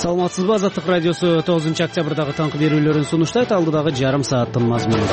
Саламатсызбы, Азаттык радиосу 9-октябрдагы таңкы берүүлөрүн сунуштайт. Алдыдагы жарым сааттын мазмуну.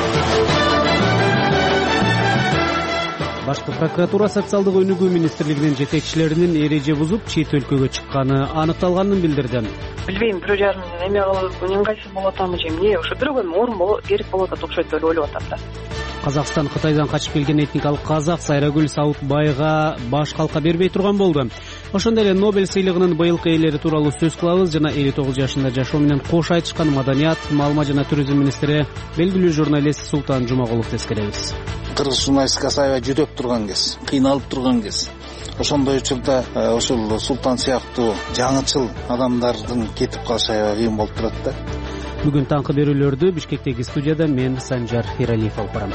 Башкы прокуратура социалдык өнүгүү министрлигинин жетекчилеринин эреже бузуп, чет өлкөгө чыкканы аныкталганын билдирди. Билбейм, бирөө жарым эме кылып, ыңгайсыз болуп атамы же эмне, ошо бирөөгө орун керек болуп атат окшойт деп ойлоп атам да. Казакстан Кытайдан качып келген этникалык казак Сайрагүл Саутбайга баш калка бербей турган болду. Ошондой эле Нобель сыйлыгынын быйылкы ээлери тууралуу сөз кылабыз жана 59 жашында жашоо менен кош айтышкан маданият, маалымат жана туризм министри белгилүү журналист Султан Жумагуловду эскеребиз. Кыргыз журналистика аябай жүдөп турган кез, кыйналып турган кез. Ошондой учурда ушул Султан сыяктуу жаңычыл адамдардын кетип калышы аябай кыйын болуп турат да. Бүгүн таңкы берүүлөрдү Бишкектеги студияда мен Санжар Иралиев алып барам.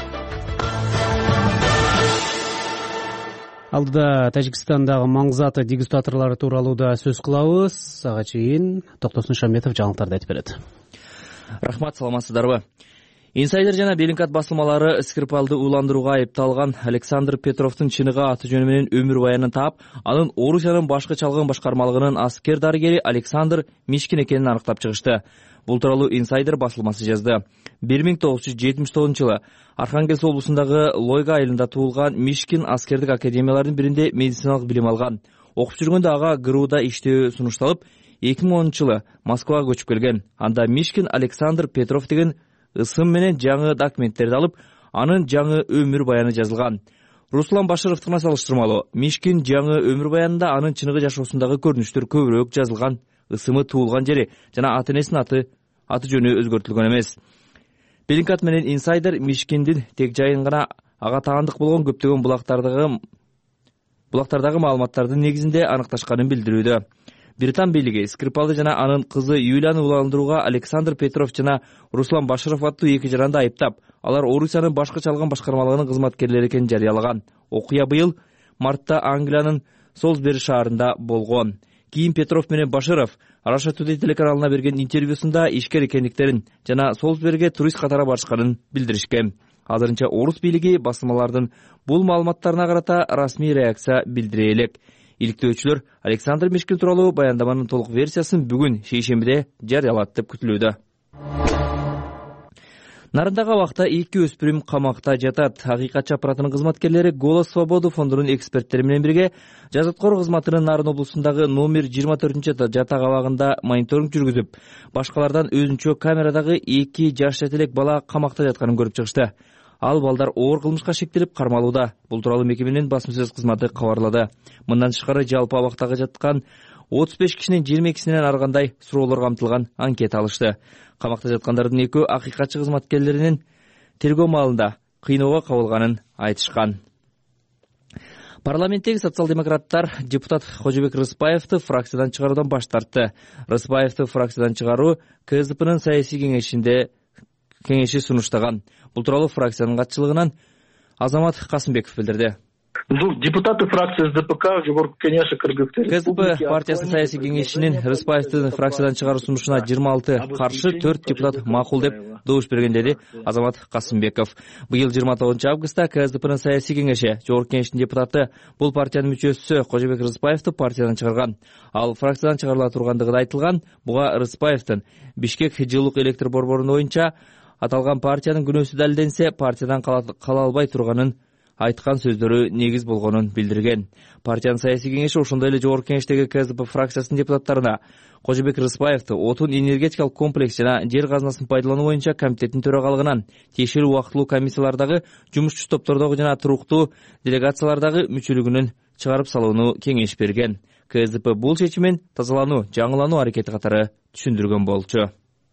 Алдыда Тажикстандагы маңзаты дегустаторлору тууралуу да сөз кылабыз. Ага чейин Токтосун Шамбетов жаңылыктарды айтып берет. Рахмат, саламатсыздарбы? Инсайдер жана Белинкат басылмалары Скрипалды уландырууга айыпталган Александр Петровдун чыныгы аты жөнү менен өмүр баянын таап, анын Орусиянын башкы чалгын башкармалыгынын аскер дарыгери Александр Мишкин экенин аныктап чыгышты. Бул тууралуу Инсайдер басылмасы жазды. 1979 жылы Архангельск облусундагы Лойга айылында туулган Мишкин аскердик академиялардын биринде медициналык билим алган. Окуп жүргөндө ага ГРУда иштөө сунушталып, 2010 жылы Москвага көчүп келген. Анда Мишкин Александр Петров деген ысым менен жаңы документтерди алып, анын жаңы өмүр баяны жазылган. Руслан Башировдуна салыштырмалуу, Мишкин жаңы өмүр баянында анын чыныгы жашоосундагы көрүнүштөр көбүрөөк жазылган, ысымы туулган жери жана ата-энесинин аты жөнү өзгөртүлгөн эмес. Белинкат менен Инсайдер Мишкиндин тек жайын гана ага таандык болгон көптөгөн булактардагы маалыматтардын негизинде аныкташканын билдирүүдө. Британ бийлиги Скрипалды жана анын кызы Юлияны уландырууга Александр Петров жана Руслан Баширов аттуу эки жаранды айыптап, алар Орусиянын башкы чалган башкармалыгынын кызматкерлери экенин жарыялаган. Окуя быйыл мартта Англиянын Солсбери шаарында болгон. Кийин Петров менен Баширов Russia Today телеканалына берген интервьюсунда ишкер экендиктерин жана Солсберге турист катары барышканын билдиришкен. Азырынча орус бийлиги басылмалардын бул маалыматтарына карата расмий реакция билдире элек. Иликтөөчүлөр Александр Мишкин тууралуу баяндаманын толук версиясын бүгүн шейшембиде жарыялат деп күтүлүүдө. Нарындагы абакта 2 өспүрүм камакта жатат. Акыйкатчы аппаратынын кызматкерлери Голос Свободы фондунун эксперттери менен бирге жазаткор кызматынын Нарын облусундагы номер 24 жатак абагында мониторинг жүргүзүп, башкалардан өзүнчө камерадагы 2 жаш жетелек бала камакта жатканын көрүп чыгышты. Ал балдар оор кылмышка шектелип кармалууда. Бул тууралуу мекеменин басма сөз кызматы кабарлады. Мындан тышкары жалпы абактагы жаткан 35 кишинин 22синен ар кандай суроолор камтылган анкета алышты. Камакта жаткандардын экөө акыйкатчы кызматкерлеринин тергөө маалында кыйноого кабылганын айтышкан. Парламенттеги социал-демократтар депутат Кожобек Рыспаевди фракциядан чыгаруудан баш тартты. Рыспаевди фракциядан чыгаруу КСДПнын саясий кеңеши сунуштаган. Бул тууралуу фракциянын катчылыгынан Азамат Касымбеков билдирди. Депутаты фракции СДПК жогорку кеңеши кыргызстан КСДП партиясынын саясий кеңешинин Рыспаевдин фракциядан чыгаруу сунушуна 26 каршы 4 депутат макул деп добуш берген, деди Азамат Касымбеков. Быйыл 29 августта КСДПнын саясий кеңеши жогорку кеңештин депутаты бул партиянын мүчөсү Кожобек Рыспаевди партиядан чыгарган. Ал фракциядан чыгарыла тургандыгы да айтылган. Буга Рыспаевдин Бишкек жылуулук электр борбору боюнча аталган партиянын күнөөсү далилденсе, партиядан кала албай турганын айткан сөздөрү негиз болгонун билдирген. Партиянын саясий кеңеши ошондой эле жогорку кеңештеги КСДП фракциясынын депутаттарына Кожобек Рыспаевди отун энергетикалык комплекс жана жер казынасын пайдалануу боюнча комитеттин төрагалыгынан, тиешелүү убактылуу комиссиялардагы, жумушчу топтордогу жана туруктуу делегациялардагы мүчөлүгүнөн чыгарып салууну кеңеш берген. КСДП бул чечимин тазалануу, жаңылануу аракети катары түшүндүргөн болчу.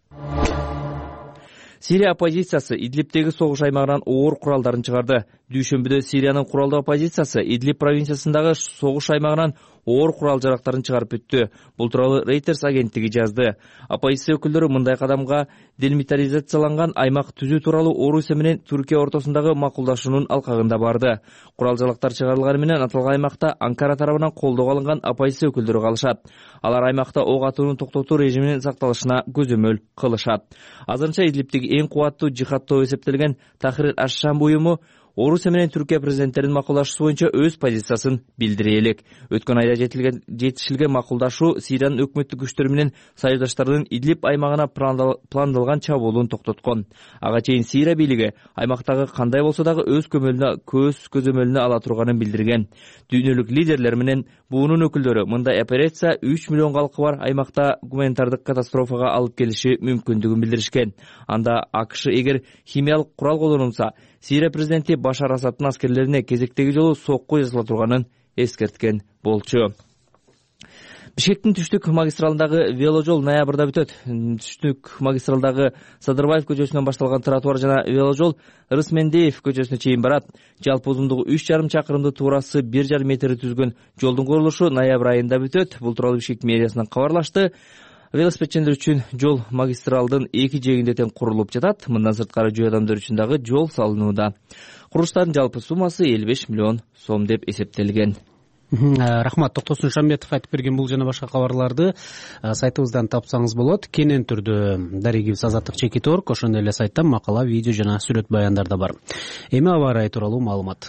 Сирия оппозициясы Идлибтеги согуш аймагынан оор куралдарын чыгарды. Дүйшөмбүдө Сириянын куралдуу оппозициясы Идлиб провинциясындагы согуш аймагынан оор курал жарактарын чыгарып өттү. Бул тууралуу Reuters агенттиги жазды. Оппозиция өкүлдөрү мындай кадамга делимитаризацияланган аймак түзүү тууралуу Орусия менен Түркия ортосундагы макулдашуунун алкагында барды. Курал жарактар чыгарылганы менен аталган аймакта Анкара тарабынан колдоого алынган оппозиция өкүлдөрү калышат. Алар аймакта ок атууну токтотуу режиминин сакталышына көзөмөл кылышат. Азырынча Идлибтеги эң кубаттуу жихадтоо эсептелген Тахрир аш-Шам уюму Орусия менен Түркия президенттеринин макулдашуусу боюнча өз позициясын билдире элек. Өткөн айда жетишилген макулдашуу Сириянын өкмөттүк күчтөрү менен союздаштарынын Идлиб аймагына пландалган чабуулун токтоткон. Ага чейин Сирия бийлиги аймактагы кандай болсо дагы өз көзөмөлүнө ала турганын билдирген. Дүйнөлүк лидерлер менен буунун өкүлдөрү мындай операция 3 миллион калкы бар аймакта гуманитардык катастрофага алып келиши мүмкүндүгүн билдиришкен. Анда АКШ эгер химиялык курал колдонулса, Сирия президенти Башар Асадтын аскерлерине кезектеги жолу сокку жасала турганын эскерткен болчу. Бишкектин түштүк магистралындагы веложол ноябрда бүтөт. Түштүк магистралдагы Садырбаев көчөсүнөн башталган тротуар жана веложол Рысмендеев көчөсүнө чейин барат. Жалпы узундугу 3,5 чакырымды туурасы 1,5 метр түзгөн жолдун курулушу ноябрь айында бүтөт. Бул тууралуу Бишкек мэриясынан кабарлашты. Велосипедчилер үчүн жол магистралдын эки жээгинде тең курулуп жатат. Мындан сырткары жөө адамдар үчүн дагы жол салынууда. Курулуштардын жалпы суммасы 55 миллион сом деп эсептелген. Рахмат. Токтосун Шамбетов айтып берген бул жана башка кабарларды сайтыбыздан тапсаңыз болот. Кенен түрдө дарегибиз Азаттык Чекит.org, ошондой эле сайтта макала, видео жана сүрөт баяндар да бар. Эми аба ырайы тууралуу маалымат.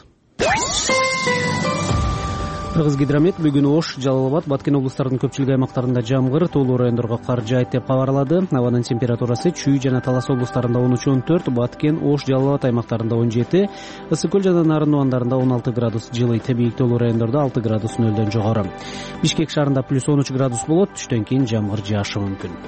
Кыргызгидромет бүгүн Ош, Жалал Абад, Баткен облустарынын көпчүлүк аймактарында жамгыр, тоолуу райондорго кар жаайт деп кабарлады. Абанын температурасы Чүй жана Талас облустарында 13-14, Баткен, Ош, Жалал Абад аймактарында 17, Ысык көл жана Нарын Убандарында 16 градус жылыйт. Бийик тоолуу райондордо 6 градус нөлдөн жогору. Бишкек шаарында +13 градус болот. Түштөн кийин жамгыр жаашы мүмкүн.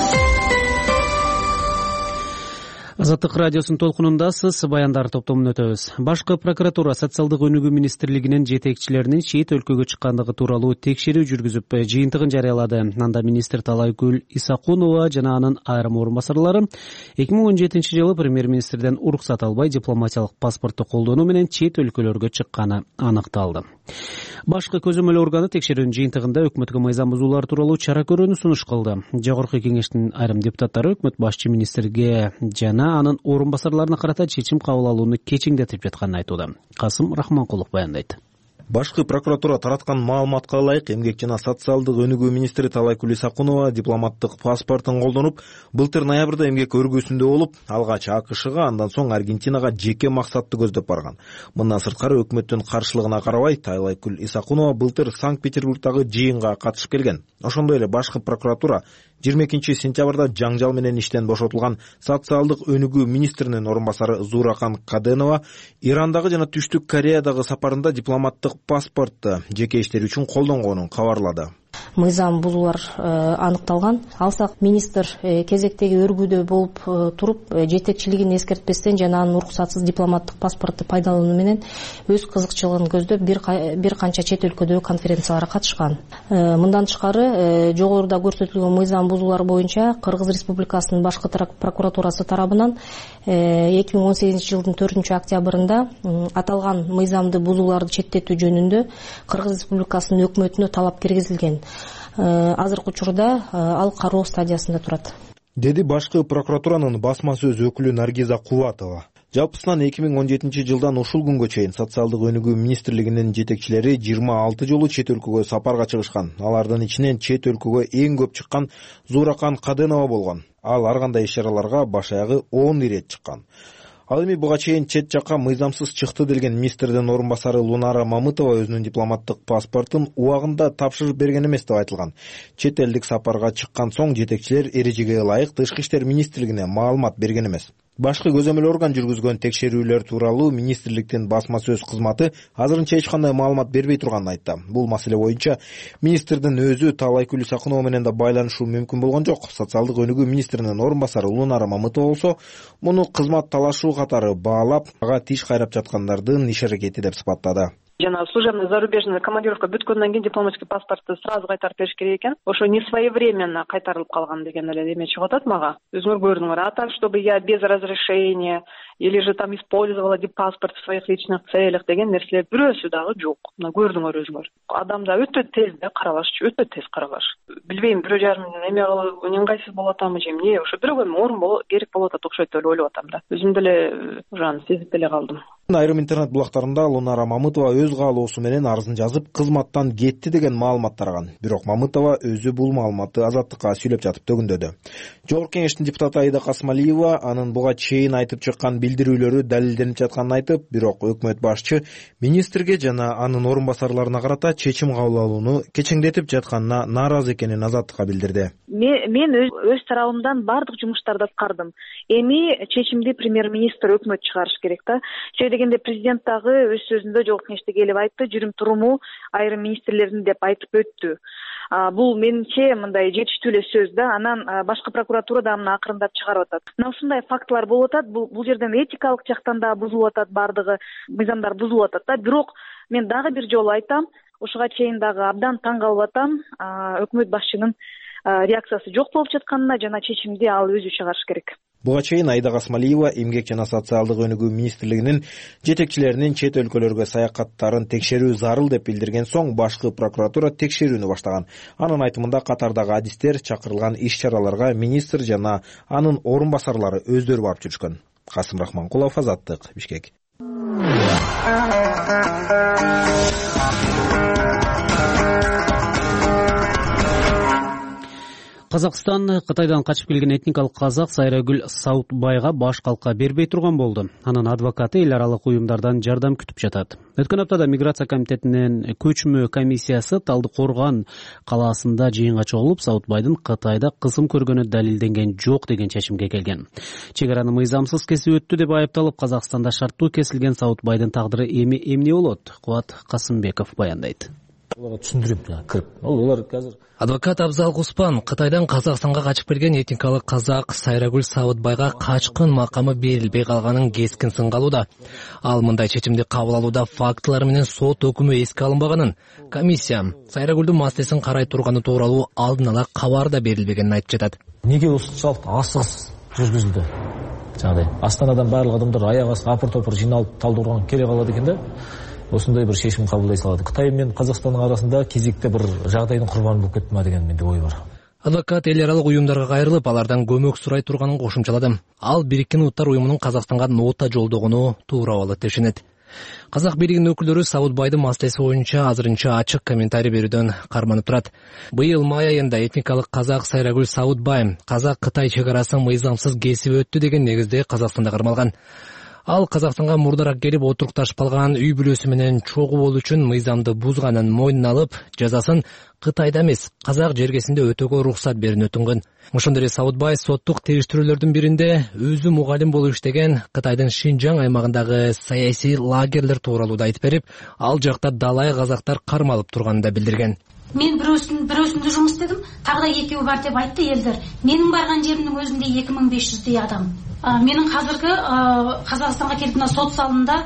Азаттык радиосунун толкунундасыз, баяндар топтомун өтөбүз. Башкы прокуратура социалдык өнүгүү министрлигинин жетекчилеринин чет өлкөгө чыккандыгы тууралуу текшерүү жүргүзүп, жыйынтыгын жарыялады. Анда министр Талайгүл Исакунова жана анын айрым орун басарлары 2017 жылы премьер-министрден уруксат албай дипломатиялык паспортту колдонуу менен чет өлкөлөргө чыкканы аныкталды. Башкы көзөмөл органы текшерүүнүн жыйынтыгында өкмөткө мыйзам бузуулар тууралуу чара көрүүнү сунуш кылды. Жогорку кеңештин айрым депутаттары өкмөт башчы министрге жана анын орун басарларына карата чечим кабыл алууну кечиңдетип жатканын айтууда. Касым Рахманкулов баяндайт. Башкы прокуратура тараткан маалыматка ылайык, эмгек жана социалдык өнүгүү министри Талайгүл Исакунова дипломаттык паспортун колдонуп, былтыр ноябрда эмгек өргөсүндө болуп, алгач АКШга, андан соң Аргентинага жеке максатты көздөп барган. Мындан сырткары өкмөттүн каршылыгына карабай, Талайгүл Исакунова былтыр Санкт-Петербургдагы жыйынга катышып келген. Ошондой эле башкы прокуратура 22-сентябрда жаңжал менен иштен бошотулган социалдык өнүгүү министринин орун басары Зууракан Каденова Ирандагы жана Түштүк Кореядагы сапарында дипломаттык паспортту жеке иштери үчүн колдонгонун кабарлады. Мыйзам бузуулар аныкталган. Алсак министр кезектеги өргүүдө болуп туруп, жетекчилигин эскертпестен жана анын уруксатсыз дипломаттык паспорту пайдалануу менен өз кызыкчылыгын көздөп бир канча чет өлкөдөгү конференцияларга катышкан. Мындан тышкары, жогоруда көрсөтүлгөн мыйзам бузуулар боюнча Кыргыз Республикасынын башкы прокуратурасы тарабынан 2018 жылдын 4-октябрында аталган мыйзамды бузууларды четтетүү жөнүндө Кыргыз Республикасынын өкмөтүнө талап киргизилген. Азыркы учурда ал кароо стадиясында турат, деди башкы прокуратуранын басма сөз өкүлү Наргиза Кубатова. Жалпысынан 2017 жылдан ушул күнгө чейин социалдык өнүгүү министрлигинин жетекчилери 26 жолу чет өлкөгө сапарга чыгышкан. Алардын ичинен чет өлкөгө эң көп чыккан Зууракан Каденова болгон. Ал ар кандай иш-чараларга баш аягы 10 ирет чыккан. Ал эми буга чейин чет жакка мыйзамсыз чыкты делген министрдин орун басары Лунара Мамытова өзүнүн дипломаттык паспортун убагында тапшырып берген эмес деп айтылган. Чет элдик сапарга чыккан соң жетекчилер эрежеге ылайык Тышкы иштер министрлигине маалымат берген эмес. Башкы көзөмөл орган жүргүзгөн текшерүүлөр тууралуу министрликтин басма сөз кызматы азырынча эч кандай маалымат бербей турганын айтты. Бул маселе боюнча министрдин өзү Талайгүл Исакунова менен да байланышуу мүмкүн болгон жок. Социалдык өнүгүү министринин орун басары Лунара Мамытова болсо, муну кызмат талашуу катары баалап, ага тиш кайрап жаткандардын иш-аракети деп сыпаттады. Жана служебный зарубежный командировка бүткөндөн кийин дипломатический паспортты сразу кайтарып бериш керек экен. Ошо не своевременно кайтарылып калган деген эле эме чыгып атат мага. Өзүңөр көрдүңөр. А так, чтобы я без разрешения или же там использовала паспорт в своих личных целях деген нерселер бирөөсү дагы жок. Мына көрдүңөр өзүңөр. Адамда өтө тез да каралаш, өтө тез каралаш. Билбейм, 1,5 эме кылып ыңгайсыз болуп атамы же эмне? Ошо бирөөгө орун керек болуп атат окшойт деп ойлоп атам да. Өзүм деле ушаны сезип деле калдым. Айрым интернет булактарында Лунара Мамытова өз каалоосу менен арызын жазып, кызматтан кетти деген маалымат тараган. Бирок Мамытова өзү бул маалыматты Азаттыкка сүйлөп жатып төгүндөдү. Жогорку Кеңештин депутаты Аида Касымалиева анын буга чейин айтып чыккан билдирүүлөрү далилденип жатканын айтып, бирок өкмөт башчы министрге жана анын орун басарларына карата чечим кабыл алууну кечеңдетип жатканына нааразы экенин Азаттыкка билдирди. Мен өз тарабымдан бардык жумуштарды аткардым. Эми чечимди премьер-министр өкмөт чыгарыш керек да. Дегенде президент дагы өз сөзүндө жогорку кеңеште келип айтты, жүрүм туруму айрым министрлердин деп айтып өттү. Бул менимче мындай жетиштүү эле сөз да. Анан башкы прокуратура да мына акырындап чыгарып атат. Мына ушундай фактылар болуп атат. Бул жерден этикалык жактан да бузулуп атат, бардыгы мыйзамдар бузулуп атат да. Бирок мен дагы бир жолу айтам, ушуга чейин дагы абдан таң калып атам өкмөт башчынын реакциясы жок болуп жатканына жана чечимди ал өзү чыгарыш керек. Буга чейин Аида Касымалиева Эмгек жана социалдык өнүгүү министрлигинин жетекчилеринин чет өлкөлөргө саякаттарын текшерүү зарыл деп билдирген соң башкы прокуратура текшерүүнү баштаган. Анын айтымында катардагы адистер чакырылган иш-чараларга министр жана анын орун басарлары өздөрү барып жүрүшкөн. Касым Рахманкулов, Азаттык, Бишкек. Казакстан Кытайдан качып келген этникалык казак Сайрагүл Саутбайга баш калка бербей турган болду. Анын адвокаты эл аралык уюмдардан жардам күтүп жатат. Өткөн аптада миграция комитетинин көчмө комиссиясы Талдыкорган калаасында жыйынга чогулуп, Саутбайдын Кытайда кысым көргөнү далилденген жок деген чечимге келген. Чек араны мыйзамсыз кесип өттү деп айыпталып, Казакстанда шарттуу кесилген Саутбайдын тагдыры эми эмне болот? Кубат Касымбеков баяндайт. Адвокат Абзал Куспан Кытайдан Казакстанга качып келген этникалык казак Сайрагүл Саутбайга качкын макамы берилбей калганын кескин сынга алууда. Ал мындай чечимди кабыл алууда фактылар менен сот өкүмү эске алынбаганын, комиссия Сайрагүлдүн маселесин карай турганы тууралуу алдын ала кабар да берилбегенин айтып жатат. Неге ушунчалык асыгыс жүргүзүлдү? Жагдай Астанадан барлык адамдар аяк асты апыр-топур жиналып Талдыкоргонго келе калат экен да. Осындай бір шешім қабылдай салады. Қытай мен Қазақстанның арасында кезекте бір жағдайдың құрбаны болып кетті ма деген менде ой бар. Адвокат эл аралык уюмдарга кайрылып, алардан көмөк сурай турганын кошумчалады. Ал Бириккен Уттар уюмунун Казакстанга нота жолдогону туура болот деп ишенет. Казак бийлигинин өкүлдөрү Саутбайдын маселеси боюнча азырынча ачык комментарий берүүдөн карманып турат. Быйыл май айында этникалык казак Сайрагүл Саутбай Казак-Кытай чек арасын мыйзамсыз кесип өттү деген негизде Казакстанда кармалган. Ал Казакстанга мурдараак келип отурукташып калган үй бүлөсү менен чогуу болуу үчүн мыйзамды бузганын мойнуна алып, жазасын Кытайда эмес, Казак жергесинде өтөөгө уруксат берүүнү өтүнгөн. Ошондой эле Саутбай соттук териштирүүлөрдүн биринде өзү мугалим болуп иштеген Кытайдын Шинжаң аймагындагы саясий лагерлер тууралуу да айтып берип, ал жакта далай казактар кармалып турганын да билдирген. Мен бирөөсүндө жумуш истедим, тагы да экөө бар деп айтты элдер. Менин барган жеримдин өзүндө 2500дей адам. Менин азыркы Казакстанга келип мына сот залында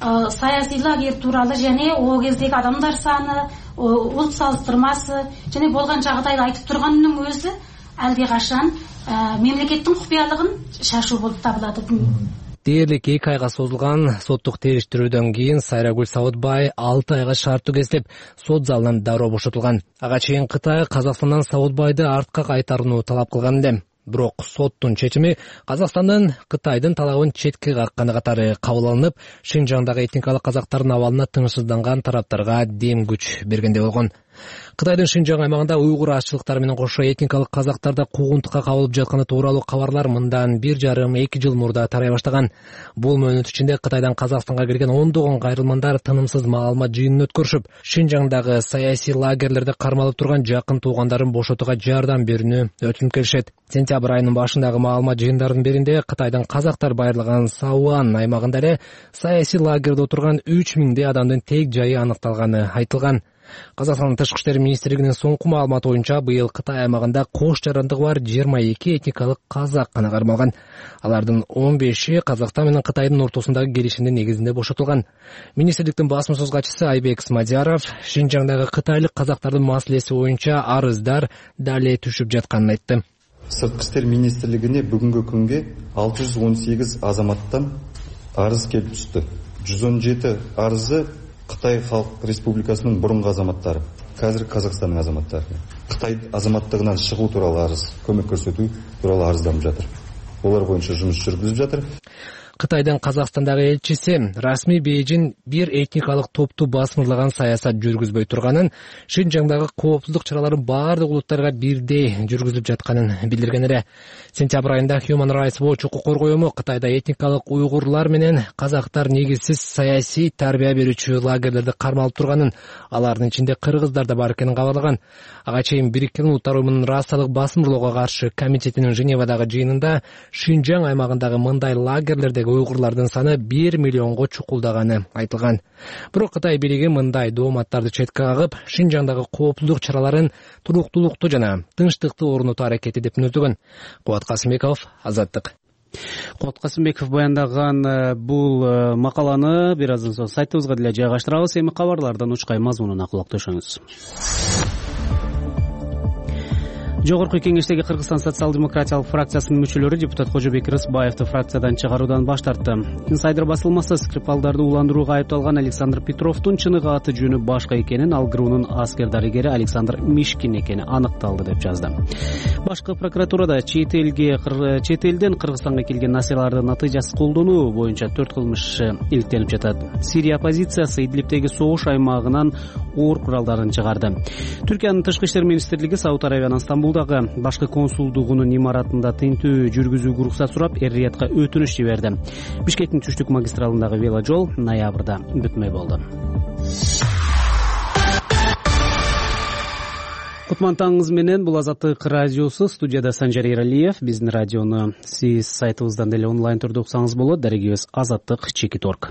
саясий лагерь тууралуу және о кездеги адамдар саны, улут салыштырмасы және болгон жагдайды айтып турганымдын өзү алды качан мемлекеттин купуялыгын шашуу болуп табылат. Дээрлик 2 айга созулган соттук териштирүүдөн кийин Сайрагүл Саутбай 6 айга шарттуу кесилип, сот залынан дароо бошотулган. Ага чейин Кытай Казакстандан Саутбайды артка кайтарууну талап кылган эле. Бирок соттун чечими Казакстандын Кытайдын талабын четке какканы катары кабыл алынып, Шинжаңдагы этникалык казактардын абалына тынчсызданган тараптарга дем күч бергендей болгон. Кытайдын Шинжаң аймагында уйгур ашчылыктары менен кошо этникалык казактарда куугунтукка кабылып жатканы тууралуу кабарлар мындан 1,5-2 жыл мурда тарай баштаган. Бул мөөнөт ичинде Кытайдан Казакстанга келген ондогон кайрылмандар тынымсыз маалымат жыйынын өткөрүшүп, Шинжаңдагы саясий лагерлерде кармалып турган жакын туугандарын бошотууга жардам берүүнү өтүнүп келишет. Сентябрь айынын башындагы маалымат жыйындарынын биринде Кытайдан казактар байырлаган Сауан аймагында эле саясий лагерде отурган 3000дей адамдын тег жайы аныкталганы айтылган. Казакстандын Тышкы иштер министрлигинин соңку маалыматы боюнча быйыл Кытай аймагында кош жарандыгы бар 22 этникалык казак гана кармалган. Алардын 15и Казакстан менен Кытайдын ортосундагы келишимдин негизинде бошотулган. Министрликтин басма-сөз катчысы Айбек Смадияров Шинжаңдагы кытайлык казактардын маселеси боюнча арыздар дале түшүп жатканын айтты. Сыртқы істер министрлігіне бүгінгі күнге 618 азаматтан арыз келіп түсті. 117 арызы Қытай Халық Республикасының бұрынғы азаматтары, қазір Қазақстанның азаматтары. Қытай азаматтығынан шығу туралы арыз, көмек көрсету туралы арызданып жатыр. Олар бойынша жұмыс жүргізіп жатыр. Кытайдын Казакстандагы элчиси расмий Бейжин бир этникалык топту басмырлаган саясат жүргүзбөй турганын, Шинжаңдагы коопсуздук чараларын баардык улуттарга бирдей жүргүзүлүп жатканын билдирген эле. Сентябрь айында Human Rights Watch укук коргоо уюму Кытайда этникалык уйгурлар менен казактар негизсиз саясий тарбия берүүчү лагерлерде кармалып турганын, алардын ичинде кыргыздар да бар экенин кабарлаган. Ага чейин Бириккен Улуттар уюмунун расалык басмырлоого каршы комитетинин Женевадагы жыйынында Шинжаң аймагындагы мындай лагерлердеги уйгурлардын саны 1 миллионго чукулдаганы айтылган. Бирок Кытай бийлиги мындай дооматтарды четке кагып, Шинжаңдагы коопсуздук чараларын туруктуулукту жана тынчтыкты орнотуу аракети деп мүнөздөгөн. Кубат Касымбеков, Азаттык. Кубат Касымбеков баяндаган бул макаланы бир аздан соң сайтыбызга деле жайгаштырабыз. Эми кабарлардан учкай мазмунуна кулакташыңыз. Жогорку кеңештеги Кыргызстан социал-демократиялык фракциясынын мүчөлөрү депутат Кожобек Рысбаевди фракциядан чыгаруудан баш тартты. Инсайдер басылмасы Скрипалдарды уландырууга айыпталган Александр Петровдун чыныгы аты жөнү башка экенин, ал ГРУнун аскер дарыгери Александр Мишкин экени аныкталды деп жазды. Башкы прокуратурада чет элден Кыргызстанга келген насыялардын натыйжасыз колдонуу боюнча 4 кылмыш иликтелип жатат. Сирия оппозициясы Идлибтеги согуш аймагынан оор куралдарын чыгарды. Түркиянын тышкы иштер министрлиги Сауд Арабиянын Стамбулдагы башкы консулдугунун имаратында тинтүү жүргүзүүгө уруксат сурап, эр-Риядка өтүнүч жиберди. Бишкектин түштүк магистралындагы веложол ноябрда бүтмөй болду. Кутман таңыңыз менен, бул Азаттык радиосу, студияда Санжар Эралиев. Биздин радиону сиз сайтыбыздан деле онлайн түрдө уксаңыз болот. Дарегибиз azattik.org.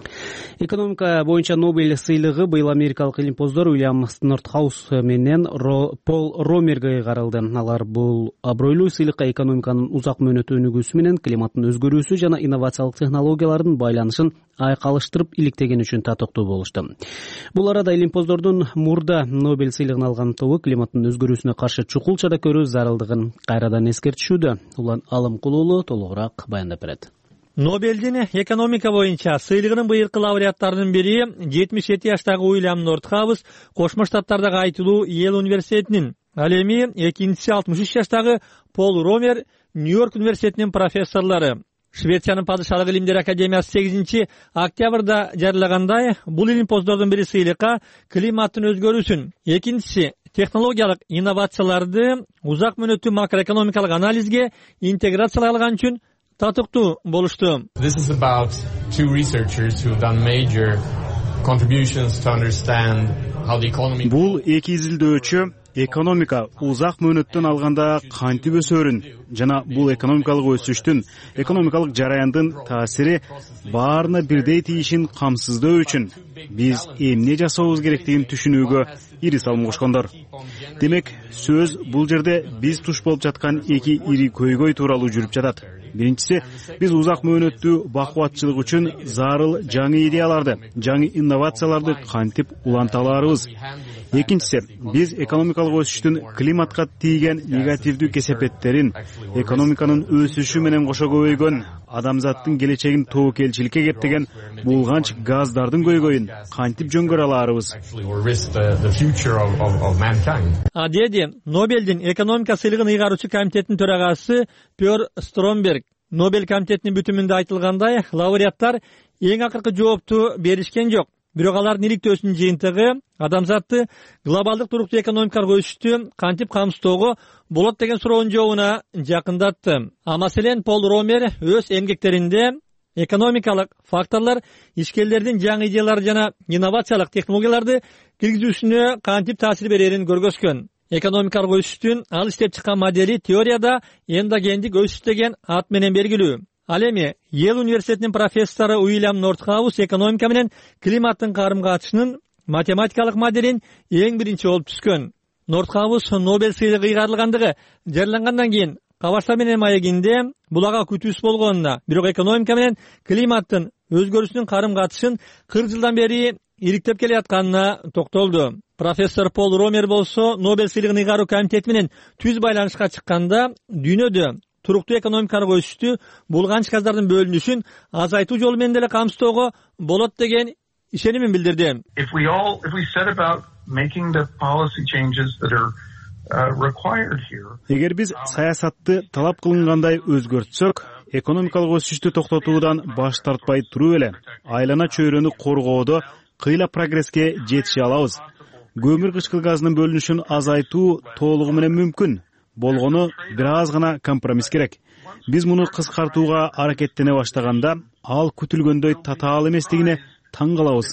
Экономика боюнча Нобель сыйлыгы быйыл америкалык илимпоздор Уильям Нортхаус менен Пол Ромерге кайрылды. Алар бул абройлуу сыйлыкка экономиканын узак мөөнөт өнүгүүсү менен климаттын өзгөрүүсү жана инновациялык технологиялардын байланышын айкалыштырып иликтеген үчүн татыктуу болушту. Бул арада илимпоздордун мурда Нобель сыйлыгын алган тобу климаттын өзгөрүүсүнө каршы чукул чара көрүү зарылдыгын кайрадан эскертишүүдө. Улан Алымкулуулу толугураак баяндап берет. Нобелдин экономика боюнча сыйлыгынын быйылкы лауреаттарынын бири 77 жаштагы Уильям Нортхаус Кошмо Штаттардагы айтылуу Йел университетинин, ал эми экинчиси 63 жаштагы Пол Ромер Нью-Йорк университетинин профессорлору. Швециянын падышалык илимдер академиясы 8 октябрда жарыягандай, бул илимпоздордун бири сыйлыкка климаттын өзгөрүүсүн, экинчиси технологиялык инновацияларды узак мөөнөттүү макроэкономикалык анализге интеграцияланган үчүн татыктуу болушту. This is about two researchers who have done major contributions to understand how the economy. Бул эки изилдөөчү экономика узак мөөнөттөн алганда кантип өсөөрүн жана бул экономикалык өсүштүн, экономикалык жараяндын таасири баарына бирдей тийишин камсыздоо үчүн биз эмне жасообуз керектигин түшүнүүгө ири салым кошкондор. Демек, сөз бул жерде биз туш болуп жаткан эки ири көйгөй тууралуу жүрүп жатат. Биринчиси, биз узак мөөнөттүү бакубатчылык үчүн зарыл жаңы идеяларды, жаңы инновацияларды кантип уланта аларбыз. Экинчиси, биз экономикалык өсүштүн климатка тийген негативдүү кесепеттерин, экономиканын өсүшү менен кошо көбөйгөн, адамзаттын келечегин тобокелчиликке кептеген булганч газдардын көйгөйүн кантип жөнгөрө аларбыз. Деди Нобелдин экономика сыйлыгын ыйгаруучу комитеттин төрагасы Пёр Стромберг. Нобель комитетинин бүтүмүндө айтылгандай, лауреаттар эң акыркы жоопту беришкен жок. Бирок алардын иликтөөсүнүн жыйынтыгы адамзатты глобалдык туруктуу экономикалык өсүштү кантип камсыздоого болот деген суроонун жообуна жакындатты. Маселен, Пол Ромер өз эмгектеринде экономикалык факторлор ишкерлердин жаңы идеялары жана инновациялык технологияларды киргизүүсүнө кантип таасир берерин көргөзгөн. Экономикалык өсүштүн ал иштеп чыккан модели теорияда эндогендик өсүш деген ат менен белгилүү. Ал эми Йел университетинин профессору Уильям Нортхаус экономика менен климаттын карым-катышынын математикалык моделин эң биринчи болуп түзгөн. Нортхаус Нобель сыйлыгы ыйгарылгандыгы жарыялангандан кийин Кабарса менен маегинде бул ага күтүүсүз болгонуна, бирок экономика менен климаттын өзгөрүүсүнүн карым-катышын 40 жылдан бери иликтеп келе атканына токтолду. Профессор Пол Ромер болсо Нобель сыйлыгын ыйгаруу комитети менен түз байланышка чыкканда дүйнөдө туруктуу экономикалык өсүштү булганч газдардын бөлүнүшүн азайтуу жолу менен деле камсыздоого болот деген ишенимин билдирди. Эгер биз саясатты талап кылынгандай өзгөртсөк, экономикалык өсүштү токтотуудан баш тартпай туруп эле айлана чөйрөнү коргоодо кыйла прогресске жетише алабыз. Көмүр кычкыл газынын бөлүнүшүн азайтуу толугу менен мүмкүн. Болгону бир аз гана компромисс керек. Биз муну кыскартууга аракеттене баштаганда ал күтүлгөндөй татаал эместигине таң калабыз.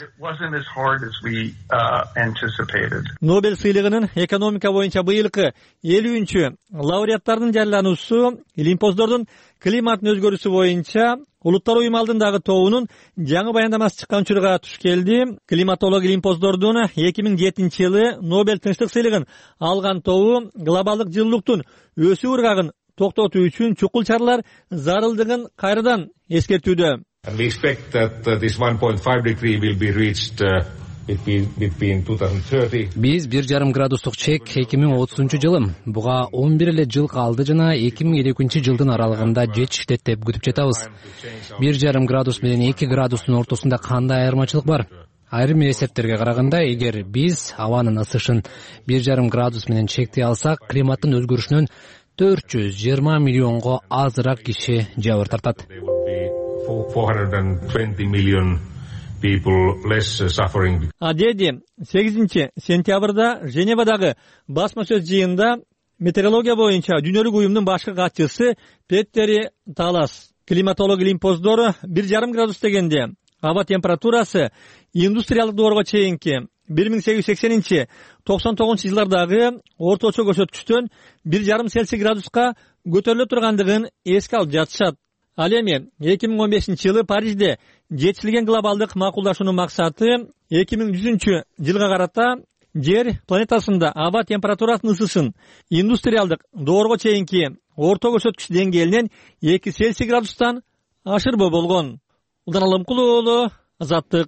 Нобель сыйлыгынын экономика боюнча быйылкы 50-чү лауреаттардын жарыялануусу Илимпоздордун климаттын өзгөрүүсү боюнча Улуттар уюму алдындагы тобунун жаңы баяндамасы чыккан учурга туш келди. Климатолог Илимпоздордун 2007-жылы Нобель тынчтык сыйлыгын алган тобу глобалдык жылуулуктун өсүү ыргагын токтотуу үчүн чукул чаралар зарылдыгын кайрадан эскертүүдө. We expect that this 1.5 degree will be reached between 2030. Биз 1,5 градустук чек 2030-жылы буга 11 эле жыл калды жана 2050 жылдын аралыгында жетишет деп күтүп жатабыз. 1,5 градус менен 2 градустун ортосунда кандай айырмачылык бар? Айрым эсептерге караганда, эгер биз абанын ысышын 1,5 градус менен чектей алсак, климаттын өзгөрүшүнөн 420 миллионго азыраак киши жабыр тартат. 420 million people less suffering. Деди 8-сентябрда Женевадагы басма сөз жыйынында метеорология боюнча дүйнөлүк уюмдун башкы катчысы Петтери Талас климатолог Илимпоздор 1,5 градус дегенде аба температурасы индустриалдык доорго чейинки 1880-99-жылдардагы орточо көрсөткүчтөн 1,5 Цельсий градуска көтөрүлө тургандыгын эске алып жатышат. Ал эми 2015-жылы Парижде жетишилген глобалдык макулдашуунун максаты 2100-жылга карата Жер планетасында аба температурасынын ысышын индустриалдык доорго чейинки орто көрсөткүч деңгээлинен 2 Цельсий градустан ашырбоо болгон. Улдан Алымкул уулу, Азаттык.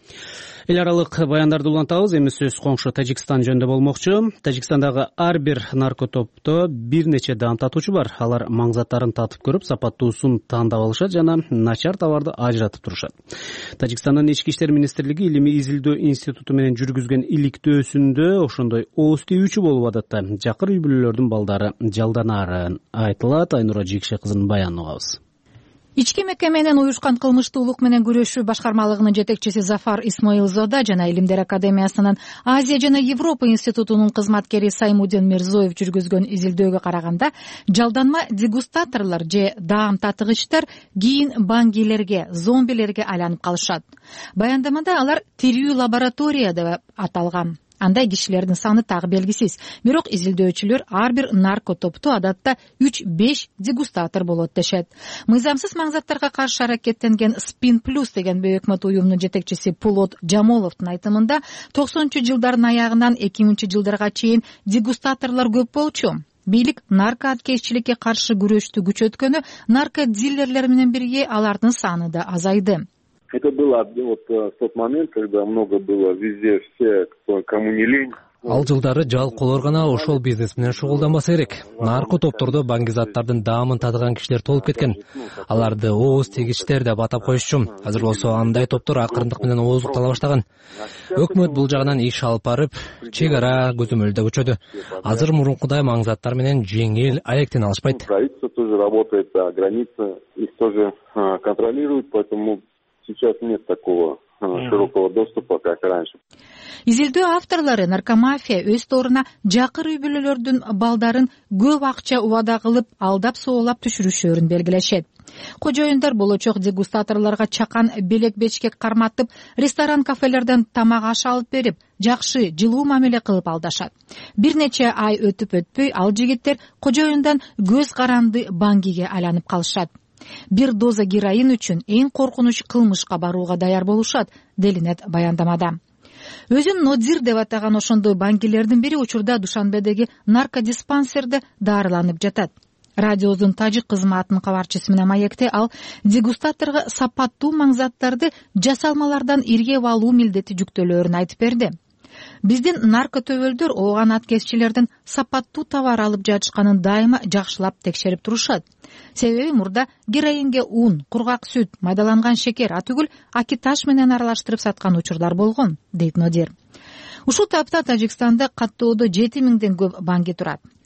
Эл аралык баяндарды улантабыз. Эми сөз коңшу Тажикстан жөнүндө болмокчу. Тажикстандагы ар бир наркотопто бир нече даам татуучу бар. Алар маңзаттарын татып көрүп, сапаттуусун тандап алышат жана начар товарды ажыратып турушат. Тажикстандын ички иштер министрлиги илимий изилдөө институту менен жүргүзгөн иликтөөсүндө ошондой ооз тийүүчү болуп адатта жакыр үй бүлөлөрдүн балдары жалданарын айтылат. Айнура Жикше кызынын баянын угабыз. Ички мекеменин уюшкан кылмыштуулук менен күрөшүү башкармалыгынын жетекчиси Зафар Исмоилзода жана Илимдер академиясынын Азия жана Европа институтунун кызматкери Саймудин Мирзоев жүргүзгөн изилдөөгө караганда, жалданма дегустаторлор же даам татыгычтар кийин баңгилерге, зомбилерге айланып калышат. Баяндамада алар тирүү лаборатория деп аталган. Андай кишилердин саны так белгисиз. Бирок изилдөөчүлөр ар бир наркотопту адатта 3-5 дегустатор болот дешет. Мыйзамсыз маңзаттарга каршы аракеттенген Spin Plus деген бейөкмөт уюмдун жетекчиси Пулот Жамоловдун айтымында 90-жылдардын аягынан 2000-жылдарга чейин дегустаторлор көп болчу. Бийлик наркооткеччиликке каршы күрөштү күчөткөнү, наркодилерлер менен бирге алардын саны да азайды. Это было вот в тот момент, когда много было везде все, кому не лень. Ал жылдары жалкоолор гана ошол бизнес менен шугулданбаса керек. Нарко топтордо баңгизаттардын даамын татыган кишилер толуп кеткен. Аларды ооз тегичтер деп атап коюшчу. Азыр болсо андай топтор акырындык менен ооздуктала баштаган. Өкмөт бул жагынан иш алып барып, чек ара көзөмөлдө күчөдү. Азыр мурункудай маңзаттар менен жеңил алектене алышпайт. Правительство тоже работает, границы их тоже контролируют, поэтому сейчас нет такого широкого доступа, как раньше. Изилдөө авторлору наркомафия өз торуна жакыр үй бүлөлөрдүн балдарын көп акча убада кылып, алдап соолап түшүрүшөрүн белгилешет. Кожоюндар болочок дегустаторлорго чакан белек бечкек карматып, ресторан кафелерден тамак аш алып берип, жакшы, жылуу мамиле кылып алдашат. Бир нече ай өтүп-өтпөй ал жигиттер кожоюндан көз каранды баңгиге айланып калышат. Бир доза героин үчүн эң коркунуч кылмышка барууга даяр болушат, делинет баяндамада. Өзүн Нодзир деп атаган ошондой баңгилердин бири учурда Душанбедеги наркодиспансерде дарыланып жатат. Радиоздун тажик кызматынын кабарчысы менен маекте ал дегустаторго сапаттуу маңзаттарды жасалмалардан иргеп алуу милдети жүктөлөөрүн айтып берди. Биздин наркотөбөлдөр ооган аткезчилердин сапаттуу товар алып жатышканын дайыма жакшылап текшерип турушат. Себеби мурда героинге ун, кургак сүт, майдаланган шекер, атүгүл акиташ менен аралаштырып саткан учурлар болгон, дейт Нодир. Ушул тапта Тажикстанда каттоодо 7000ден көп баңги турат.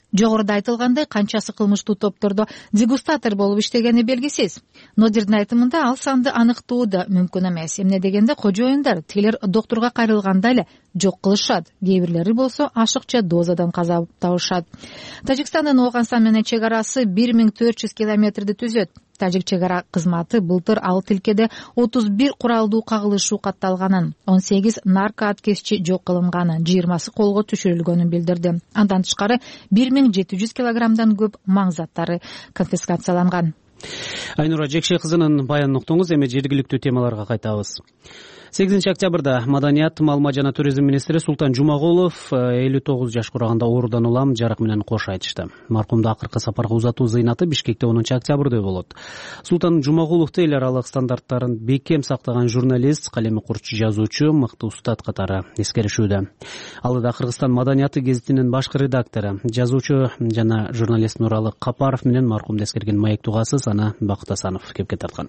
Жогоруда айтылгандай, канчасы кылмыштуу топтордо дегустатор болуп иштегени белгисиз. Нодирдин айтымында ал санды аныктоо да мүмкүн эмес. Эмне дегенде кожоюндар тилер доктурга кайрылганда эле жок кылышат, кээ бирлери болсо ашыкча дозадан каза табышат. Тажикстандын Ооганстан менен чек арасы 1400 километрди түзөт. Тажик чек ара кызматы былтыр ал тилкеде 31 куралдуу кагылышуу катталганын, 18 нарко аткезчи жок кылынганын, 20сы колго түшүрүлгөнүн билдирди. Андан тышкары 1700 килограммдан көп маң заттары конфискацияланган. Айнура Жекше кызынын баянын уктуңуз. Эми жергиликтүү темаларга кайтабыз. 8 октябрда Маданият, Маалымат жана туризм министри Султан Жумагулов 59 жаш кураганда оорудан улам жарак менен кош айтышты. Маркумду акыркы сапарга узатуу зыйнаты Бишкекте 10 октябрда болот. Султан Жумагуловду эл аралык стандарттарын бекем сактаган журналист, калеми курчу жазуучу, мыкты устат катары эскеришүүдө. Алыда Кыргызстан Маданияты гезитинин башкы редактору, жазуучу жана журналист Нуралы Капаров менен маркумду эскерген маек тугасы Сана Бактасанов кепке тарткан.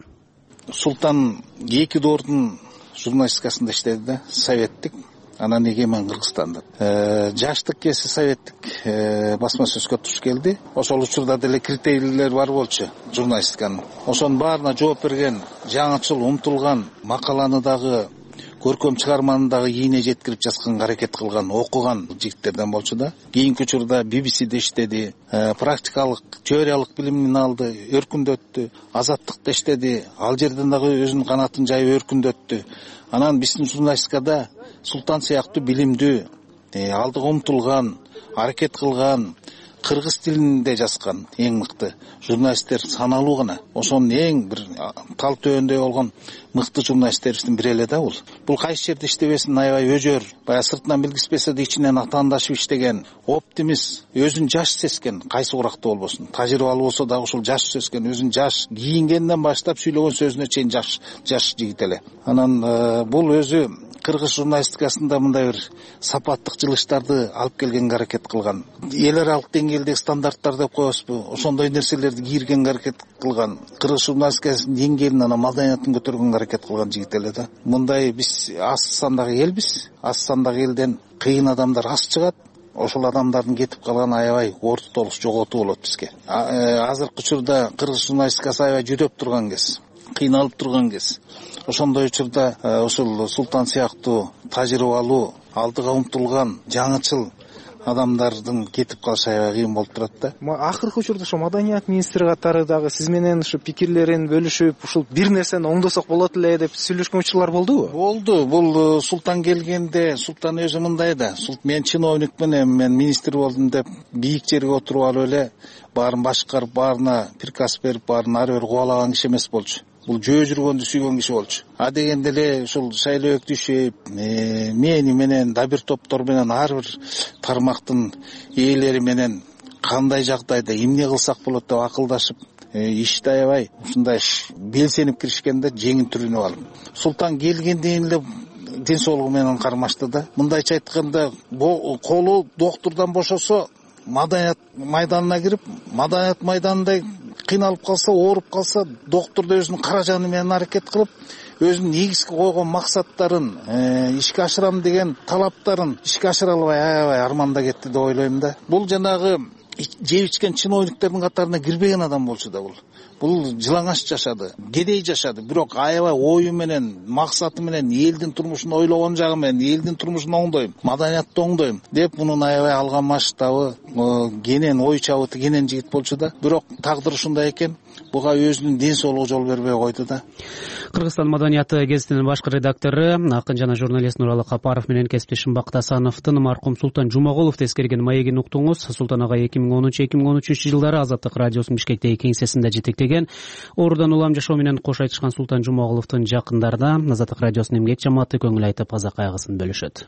Султан 2 доордун журналистикасында иштеди да, советтик, анан эгемен Кыргызстанда. Жаштык кеси советтик басма сөзгө туш келди. Ошол учурда деле критерийлер бар болчу журналистиканын. Ошонун баарына жооп берген, жаңычыл, умтулган, макаланы дагы, көркөм чыгарманы дагы ийине жеткирип жазганга аракет кылган, окуган жигиттерден болчу да. Кийинки учурда BBC'де иштеди, практикалык, теориялык билимин алды, өркүндөттү, азаттыкта иштеди, ал жерден дагы өзүнүн канатын жайып өркүндөттү. Анан биздин журналистикада Султан сыяктуу билимдүү, алдыга умтулган, аракет кылган, кыргыз тилинде жазган эң мыкты журналисттер саналуу гана. Ошонун эң бир тал төбөндө болгон мыкты журналисттерибиздин бири эле да бул. Бул кайсы жерде иштебесин аябай өжөр, баягы сыртынан билгиспесе да ичинен атаандашып иштеген, оптимист, өзүн жаш сезген, кайсы уракта болбосун. Тажрыйбалуу болсо дагы ушул жаш сезген, өзүн жаш кийингенден баштап сүйлөгөн сөзүнө чейин жаш жигит эле. Анан бул өзү кыргыз журналистикасында мындай бир сапаттык жылыштарды алып келгенге аракет кылган. Эл аралык деңгээлдеги стандарттар деп коебузбу? Ошондой нерселерди кийиргенге аракет кылган. Кыргыз журналистикасынын деңгээлин, анан маданиятын көтөргөнгө аракет кылган жигит эле да. Мындай биз аз сандагы элбиз. Аз сандагы элден кыйын адамдар аз чыгат. Ошол адамдардын кетип калган аябай ортолук жоготуу болот бизге. Азыркы учурда кыргыз журналистикасы аябай жүдөп турган кез, кыйналып турган кез. Ошондой учурда ушул Султан сыяктуу тажрыйбалуу, алдыга умтулган, жаңычыл адамдардын кетип калышы аябай кыйын болуп турат да. Акыркы учурда ошо маданият министри катары дагы сиз менен ушу пикирлерин бөлүшүп, ушул бир нерсени оңдосок болот эле деп сүйлөшкөн учурлар болдубу? Болду. Бул Султан келгенде, Султан өзү мындай да, мен чиновникмин, мен министр болдум деп бийик жерге отуруп алып эле баарын башкарып, баарына приказ берип, баарын ары бери кубалаган киши эмес болчу. Бул жөө жүргөндү сүйгөн киши болчу. Дегенде эле ушул шайлоо өктүшүп, мени менен да бир топтор менен ар бир тармактын ээлери менен кандай жагдайда эмне кылсак болот деп акылдашып, ишти аябай ушундай белсенип киришкенде жеңин түрүнүп алып. Султан келгенден эле ден соолугу менен кармашты да. Мындайча айтканда, колу доктурдан бошосо, маданият майданына кирип, маданият майданында кыйналып калса, ооруп калса, доктур да өзүнүн каражаны менен аракет кылып, өзүнүн негизги койгон максаттарын, ишке ашырам деген талаптарын ишке ашыра албай аябай арманда кетти деп ойлойм да. Бул жанагы жеп ичкен чиновниктердин катарына кирбеген адам болчу да бул. Бул жылаңач жашады, кедей жашады, бирок аябай ою менен, максаты менен, элдин турмушун ойлогон жагы менен, элдин турмушун оңдойм, маданиятты оңдойм деп мунун аябай алган масштабы, кенен ой чабыты кенен жигит болчу да. Бирок тагдыр ушундай экен, буга өзүнүн ден соолугу жол бербей койду да. Кыргызстан Маданияты гезитинин башкы редактору, акын жана журналист Нуралы Капаров менен кесиптешим Бактасановдун маркум Султан Жумагуловду эскерген маегин уктуңуз. Султан ага 2010-2013 жылдары Азаттык радиосунун Бишкектеги кеңсесинде жетектеген. Оорудан улам жашоо менен кош айтышкан Султан Жумагуловдун жакындарына Азаттык радиосунун эмгек жамааты көңүл айтып аза кайгысын бөлүшөт.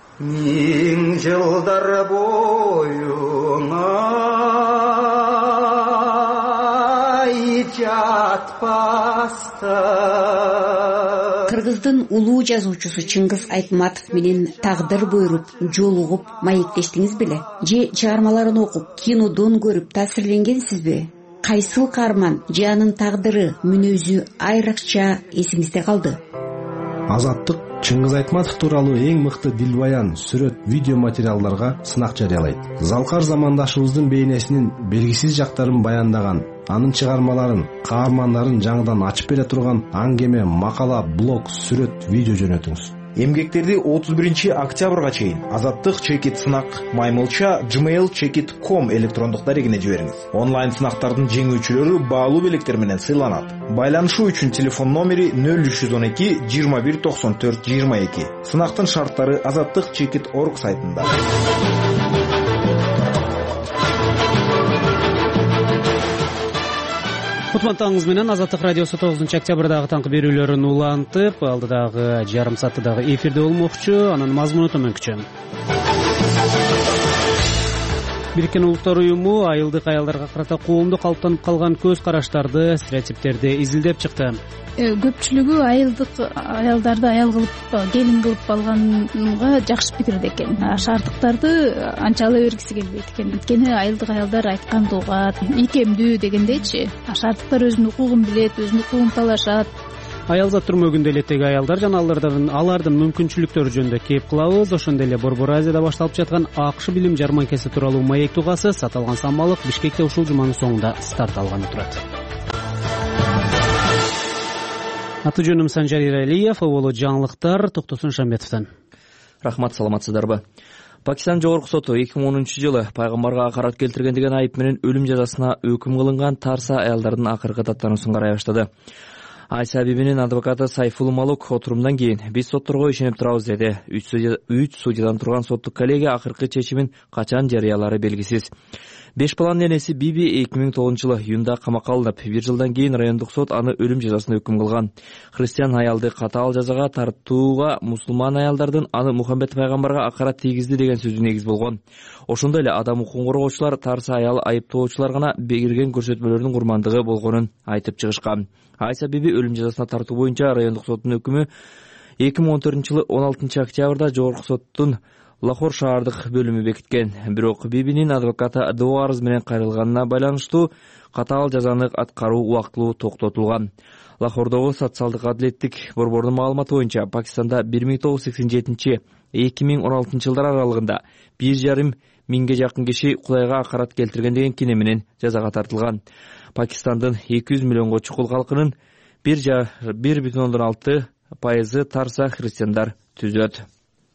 Миң жылдар боюна Кыргыздын улуу жазуучусу Чыңгыз Айтматов менен тагдыр буйруп, жолугуп, маектештиңиз беле? Же чыгармаларын окуп, кинодон көрүп таасирленгенсизби? Кайсыл каарман же анын тагдыры, мүнөзү айрыкча эсиңизде калды? Азаттык Чыңгыз Айтматов тууралуу эң мыкты дилбаян, сүрөт, видео материалдарга сынак жарыялайт. Залкар замандашыбыздын бейнесинин белгисиз жактарын баяндаган, анын чыгармаларын, каармандарын жаңыдан ачып бере турган аңгеме, макала, блог, сүрөт, видео жөнөтүңүз. Эмгектерди 31-октябрга чейин Азаттык чекит сынак маймылча gmail.com электрондук дарегине жибериңиз. Онлайн сынактардын жеңүүчүлөрү баалуу белектер менен сыйланат. Байланышуу үчүн телефон номери 0312 21 94 22. Сынактын шарттары azattikchekit.org сайтында. Кутмандыгыңыз менен Азаттык радиосу 9-октябрдагы таңкы берүүлөрүн улантып, алдыдагы жарым сааттагы эфирде болмокчу. Анын мазмуну төмөнкүчө. Бириккен Улуттар Уюму айылдык аялдарга карата коомдук калыптанып калган көз караштарды, стереотиптерди изилдеп чыкты. Көпчүлүгү айылдык аялдарды аял кылып, келин кылып алганга жакшы пикирде экен. Шаардыктарды анча ала бергиси келбейт экен. Анткени айылдык аялдар айтканды угат, ийкемдүү дегендейчи. Шаардыктар өзүнүн укугун билет, өзүнүн укугун талашат. Аялзат түрмөгүндө элеттеги аялдар жана алардын мүмкүнчүлүктөрү жөнүндө кеп кылабыз. Ошондой эле Борбор Азияда башталып жаткан АКШ билим жарманкеси тууралуу маек тугасы саталган саммалык Бишкекте ушул жуманын соңунда старт алганы турат. Аты жөнүм Санжар Иралиев, боло жаңылыктар Токтосун Шамбетовдон. Рахмат, саламатсыздарбы? Пакистан Жогорку соту 2010-жылы пайгамбарга акарат келтирген деген айып менен өлүм жазасына өкүм кылынган тарса аялдардын акыркы даттануусун карай баштады. Айса Бибинин адвокаты Сайфул Малук отурумдан кийин биз сотторго ишенип турабыз деди. 3 судьядан турган соттук коллегия акыркы чечимин качан жарыялары белгисиз. 5 баланын энеси Биби 2009-жылы июнда камакка алынып, 1 жылдан кийин райондук сот аны өлүм жазасына өкүм кылган. Христиан аялды катаал жазага тартууга мусулман аялдардын аны Мухаммед пайгамбарга акарат тийгизди деген сөзү негиз болгон. Ошондой эле адам укугун коргоочулар тарса аял айыптоочулар гана берген көрсөтмөлөрдүн курмандыгы болгонун айтып чыгышкан. Айса Биби өлүм жазасына тартуу боюнча райондук соттун өкүмү 2014-жылы 16-октябрда Жогорку соттун Лахор шаардык бөлүмү бекиткен. Бирок Бибинин адвокаты доо арыз менен кайрылганына байланыштуу катаал жазаны аткаруу убактылуу токтотулган. Лахордогу социалдык адилеттик борбордун маалыматы боюнча Пакистанда 1987-2016 жылдар аралыгында 1,5 миңге жакын киши Кудайга акарат келтирген деген кине менен жазага тартылган. Пакистандын 200 миллионго чукул калкынын 1,6% тарса христиандар түзөт.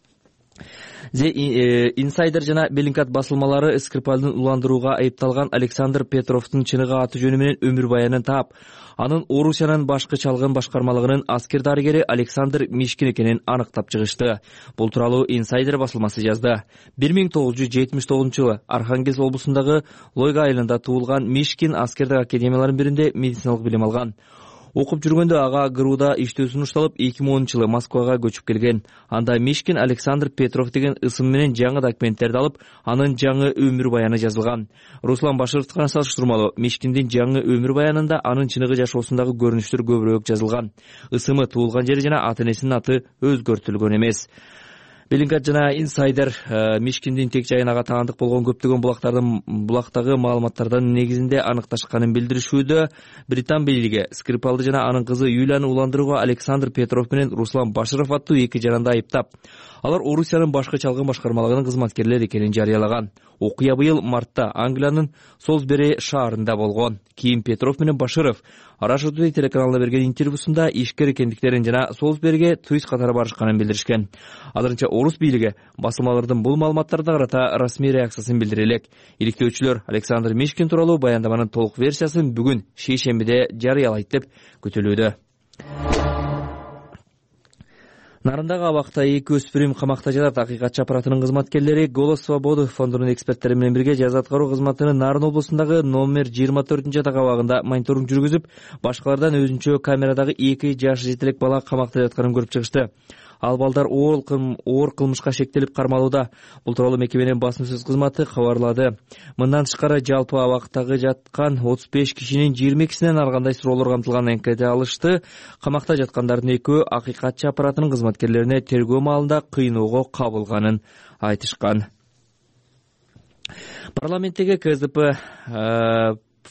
Инсайдер жана Беллингкат басылмалары Скрипальдын уландырууга айыпталган Александр Петровдун чыныгы аты жөнү менен өмүр баянын таап, анын Орусиянын башкы чалгын башкармалыгынын аскер дарыгери Александр Мишкин экенин аныктап чыгышты. Бул тууралуу Инсайдер басылмасы жазды. 1979-жылы Архангельск облусундагы Лойга айылында туулган Мишкин аскердик академиялардын биринде медициналык билим алган. Окуп жүргөндө ага ГРУда иштөөсүн ушталып, 2010-жылы Москвага көчүп келген. Анда Мишкин Александр Петров деген ысым менен жаңы документтерди алып, анын жаңы өмүр баяны жазылган. Руслан Башировдун салыштырмалуу Мишкиндин жаңы өмүр баянында анын чыныгы жашоосундагы көрүнүштөр көбүрөөк жазылган. Ысымы, туулган жери жана ата энесинин аты өзгөртүлгөн эмес. Беллингкат жана Инсайдер Мишкиндин тек жайынага таандык болгон көптөгөн булактагы маалыматтардын негизинде аныкташканын билдиришүүдө. Британ бийлиги Скрипалды жана анын кызы Юлияны уландырууга Александр Петров менен Руслан Баширов аттуу эки жаранды айыптап, алар Орусиянын башкы чалгын башкармалыгынын кызматкерлери экенин жарыялаган. Окуя быйыл мартта Англиянын Солсбери шаарында болгон. Кийин Петров менен Баширов Russia Today телеканалына берген интервьюсунда ишкер экендиктерин жана Солсбериге турист катары барышканын билдиришкен. Азырынча орус бийлиги басылмалардын бул маалыматтарына карата расмий реакциясын билдире элек. Иликтөөчүлөр Александр Мишкин тууралуу баяндаманын толук версиясын бүгүн шейшембиде жарыялайт деп күтүлүүдө. Нарындагы абакта эки өспүрүм камакта жатат. Акыйкатчы аппаратынын кызматкерлери Голос Свободы фондунун эксперттери менен бирге жаза аткаруу кызматынын Нарын облусундагы номер 24-жатак абагында мониторинг жүргүзүп, башкалардан өзүнчө камерадагы 2 жаш жетелек бала камакта жатканын көрүп чыгышты. Ал балдар оор кылмышка шектелип кармалууда. Бул тууралуу мекеменин басма сөз кызматы кабарлады. Мындан тышкары жалпы абактагы жаткан 35 кишинин 22синен ар кандай суроолор камтылган анкета алышты. Камакта жаткандардын экөө акыйкатчы аппаратынын кызматкерлерине тергөө маалында кыйноого кабылганын айтышкан. Парламенттеги КСДП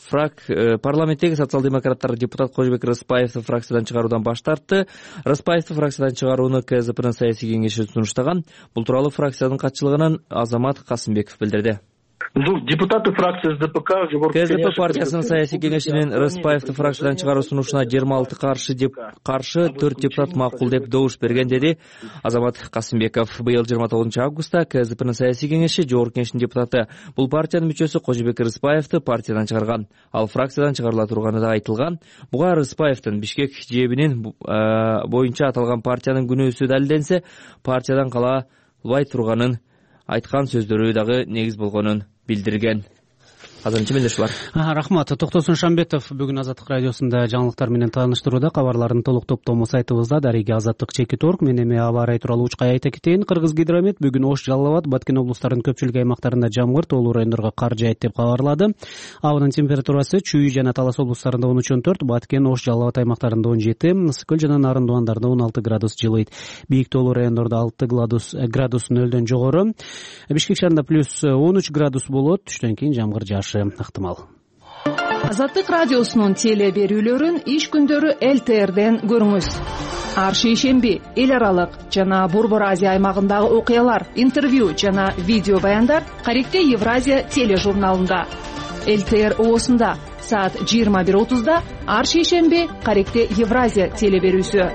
парламенттеги социал-демократтар депутат Кожобек Рыспаевди фракциядан чыгаруудан баш тартты. Рыспаевди фракциядан чыгарууну КСДПнын саясий кеңеши сунуштаган. Бул тууралуу фракциянын катчылыгынан Азамат Касымбеков билдирди. Депутаты фракции СДПК КСДП партиясынын саясий кеңешинин Рыспаевди фракциядан чыгаруу сунушуна 26 каршы 4 депутат макул деп добуш берген, деди Азамат Касымбеков. Быйыл 29 августта КСДПнын саясий кеңеши жогорку кеңештин депутаты бул партиянын мүчөсү Кожобек Рыспаевди партиядан чыгарган. Ал фракциядан чыгарыла турганы да айтылган. Буга Рыспаевдин Бишкек жебинин боюнча аталган партиянын күнөөсү далилденсе, партиядан кала албай турганын айткан сөздөрү дагы негиз болгонун билдирген. Азырынча мелдешулар. Рахмат. Токтосун Шамбетов бүгүн Азаттык радиосунда жаңылыктар менен тааныштырууда. Кабарлардын толук топтому сайтыбызда дареги azаттык.org. Мен эми аба ырайы тууралуу учкай айта кетейин. Кыргызгидромет бүгүн Ош, Жалал Абад, Баткен облустарынын көпчүлүк аймактарында жамгыр, тоолуу райондорго кар жаайт деп кабарлады. Абанын температурасы Чүй жана Талас облустарында 13-14, Баткен, Ош, Жалал Абад аймактарында 17, Ысык-Көл жана Нарын Дуандарда 16 градус жылыйт. Бийик тоолуу райондордо 6 градус нөлдөн жогору. Бишкек шаарында плюс 13 градус болот. Түштөн кийин жамгыр жаашы ыктымал. Азаттык радиосунун теле берүүлөрүн иш күндөрү ЛТРден көрүңүз. Ар шейшемби эл аралык жана Борбор Азия аймагындагы окуялар, интервью жана видео баяндар Каректе Евразия тележурналында. ЛТР оосунда саат 21:30да ар шейшемби Каректе Евразия теле берүүсү.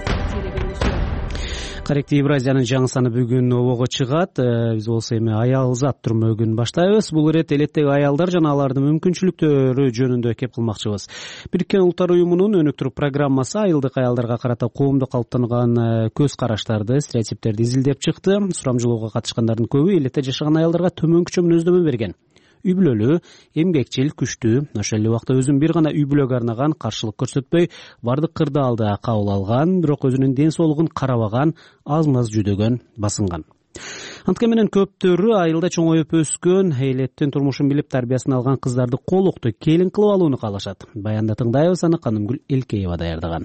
Каректе Евразиянын жаңы саны бүгүн обого чыгат. Биз болсо эми аял зат түрмөгүн баштайбыз. Бул ирет элеттеги аялдар жана алардын мүмкүнчүлүктөрү жөнүндө кеп кылмакчыбыз. Бириккен Улуттар уюмунун өнүктүрүү программасы айылдык аялдарга карата коомдо калыптанган көз караштарды, стереотиптерди изилдеп чыкты. Сурамжылоого катышкандардын көбү элетте жашаган аялдарга төмөнкүчө мүнөздөмө берген. Үй бүлөлүү, эмгекчил, күчтүү, ошол эле убакта өзүн бир гана үй бүлөгө арнаган, каршылык көрсөтпөй, бардык кырдаалды кабыл алган, бирок өзүнүн ден соолугун карабаган, аз-маз жүдөгөн, басынган. Анткени менен көптөрү айылда чоңоюп өскөн, элеттин турмушун билип тарбиясын алган кыздарды колукту келин кылып алууну каалашат. Баянда тыңдайбыз, аны Канымгүл Элкеева даярдаган.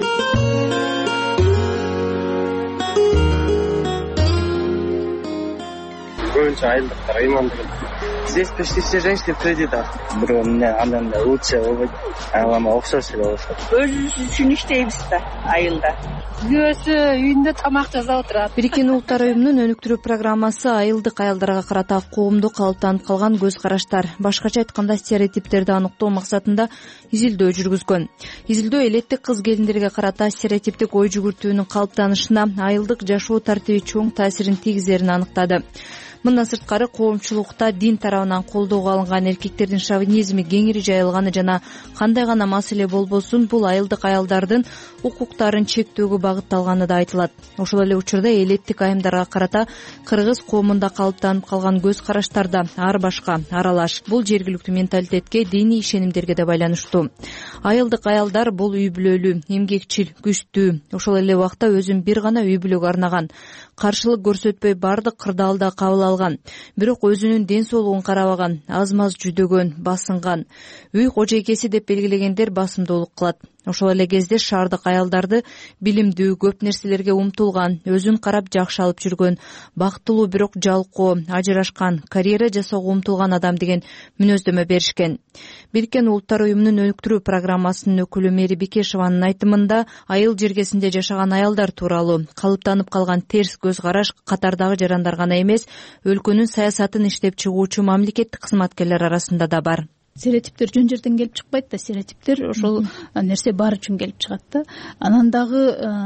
Көбүнчө айылдыктар ыймандырып. Здесь почти все женщины в кредитах. Бирөө эмне андан да лучше болбойт. Айлама окшош эле болушат. Өзүбүз үчүн иштейбиз да айылда. Күйөөсү үйүндө тамак жасап отурат. Бириккен Улуттар уюмунун өнүктүрүү программасы айылдык аялдарга карата коомдо калыптанып калган көз караштар, башкача айтканда стереотиптерди аныктоо максатында изилдөө жүргүзгөн. Изилдөө элеттик кыз келиндерге карата стереотиптик ой жүгүртүүнүн калыптанышына айылдык жашоо тартиби чоң таасирин тийгизерин аныктады. Мындан сырткары коомчулукта дин тарабынан колдоого алынган эркектердин шовинизми кеңири жайылганы жана кандай гана маселе болбосун бул айылдык аялдардын укуктарын чектөөгө багытталганы да айтылат. Ошол эле учурда элеттик айымдарга карата кыргыз коомунда калыптанып калган көз караштар да ар башка, аралаш. Бул жергиликтүү менталитетке, диний ишенимдерге да байланыштуу. Айылдык аялдар бул үй бүлөлүү, эмгекчил, күчтүү, ошол эле убакта өзүн бир гана үй бүлөгө арнаган, каршылык көрсөтпөй бардык кырдаалда кабыл алган, бирок өзүнүн ден соолугун карабаган, аз-маз жүдөгөн, басынган, үй кожойкеси деп белгилегендер басымдуулук кылат. Ошол эле кезде шаардык аялдарды билимдүү, көп нерселерге умтулган, өзүн карап жакшы алып жүргөн, бактылуу бирок жалкоо, ажырашкан, карьера жасоого умтулган адам деген мүнөздөмө беришкен. Бириккен Улуттар уюмунун өнүктүрүү программасынын өкүлү Мэри Бекешеванын айтымында айыл жергесинде жашаган аялдар тууралуу калыптанып калган терс көз караш катардагы жарандар гана эмес, өлкөнүн саясатын иштеп чыгуучу мамлекеттик кызматкерлер арасында да бар. Стереотиптер жөн жерден келип чыкпайт да, стереотиптер ошол нерсе бар үчүн келип чыгат да. Анан дагы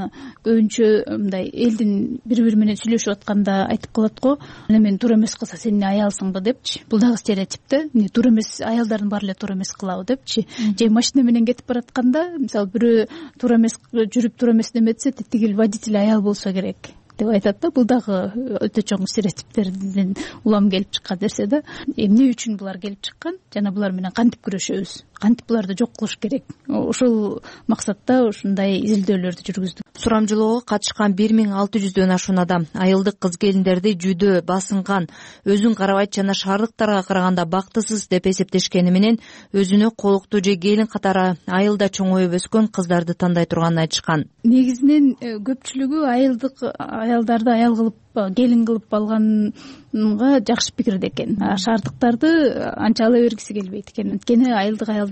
көбүнчө мындай элдин бири-бири менен сүйлөшүп атканда айтып калат го, мен туура эмес кылса сен эмне аялсыңбы депчи. Бул дагы стереотип да. Туура эмес аялдардын баары эле туура эмес кылабы депчи. Же машина менен кетип баратканда, мисалы бирөө туура эмес жүрүп туура эмес неметсе, тетиги водитель аял болсо керек деп айтат да. Бул дагы өтө чоң стереотиптерден улам келип чыккан нерсе да. Эмне үчүн булар келип чыккан жана булар менен кантип күрөшөбүз, кантип буларды жок кылыш керек. Ошол максатта ушундай изилдөөлөрдү жүргүздүк. Сурамжылоого катышкан 1600дөн ашуун адам айылдык кыз келиндерди жүдөө, басынган, өзүн карабайт жана шаардыктарга караганда бактысыз деп эсептешкени менен өзүнө колуктуу же келин катары айылда чоңоюп өскөн кыздарды тандай турганын айтышкан. Негизинен көпчүлүгү айылдык аялдарды аял кылып, келин кылып алганга жакшы пикирде экен. Шаардыктарды анча ала бергиси келбейт экен. Анткени айылдык аялдар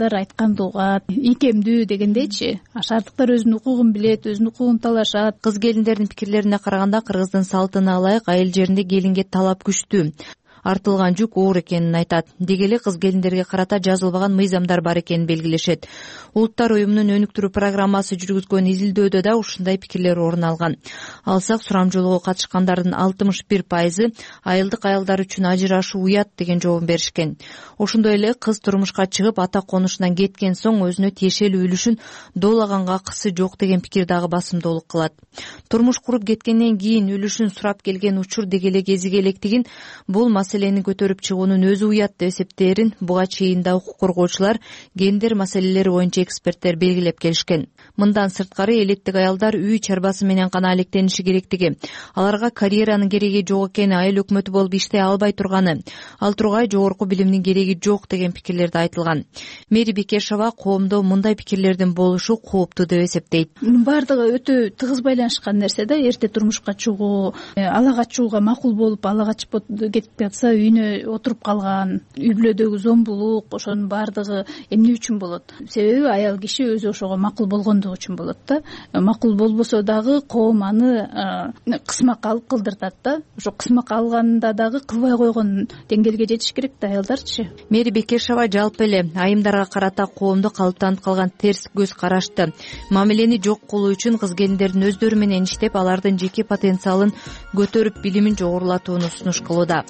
аялдар айтканды угат, ийкемдүү дегендейчи. Шаардыктар өзүнүн укугун билет, өзүнүн укугун талашат. Кыз келиндердин пикирлерине караганда кыргыздын салтына ылайык айыл жеринде келинге талап күчтүү. Артылган жүк оор экенин айтат. Деги эле кыз келиндерге карата жазылбаган мыйзамдар бар экенин белгилешет. Улуттар уюмунун өнүктүрүү программасы жүргүзгөн изилдөөдө да ушундай пикирлер орун алган. Алсак, сурамжылоого катышкандардын 61% айылдык аялдар үчүн ажырашуу уят деген жообун беришкен. Ошондой эле кыз турмушка чыгып ата конушунан кеткен соң өзүнө тиешелүү үлүшүн доолаганга акысы жок деген пикир дагы басымдуулук кылат. Турмуш куруп кеткенден кийин үлүшүн сурап келген учур деги эле кезиге электигин, бул маселени көтөрүп чыгуунун өзү уят деп эсептээрин буга чейин да укук коргоочулар, гендер маселелери боюнча эксперттер белгилеп келишкен. Мындан сырткары элеттик аялдар үй чарбасы менен гана алектениши керектиги, аларга карьеранын кереги жок экени, айыл өкмөтү болуп иштей албай турганы, ал тургай жогорку билимдин кереги жок деген пикирлерди айтылган. Мэри Бекешова коомдо мындай пикирлердин болушу кооптуу деп эсептейт. Бардыгы өтө тыгыз байланышкан нерсе да, эрте турмушка чыгуу, ала качууга макул болуп, ала качып кетип жатса үйүнө отуруп калган, үй бүлөдөгү зомбулук, ошонун баардыгы эмне үчүн болот? Себеби аял киши өзү ошого макул болгондугу үчүн болот да. Макул болбосо дагы коом аны кысмак алып кылдыртат да. Ошо кысмак алганда дагы кылбай койгон деңгээлге жетиш керек да аялдарчы. Мэри Бекешова жалпы эле айымдарга карата коомдо калыптанып калган терс көз карашты, мамилени жок кылуу үчүн кыз келиндердин өздөрү менен иштеп, алардын жеке потенциалын көтөрүп, билимин жогорулатууну сунуш кылууда.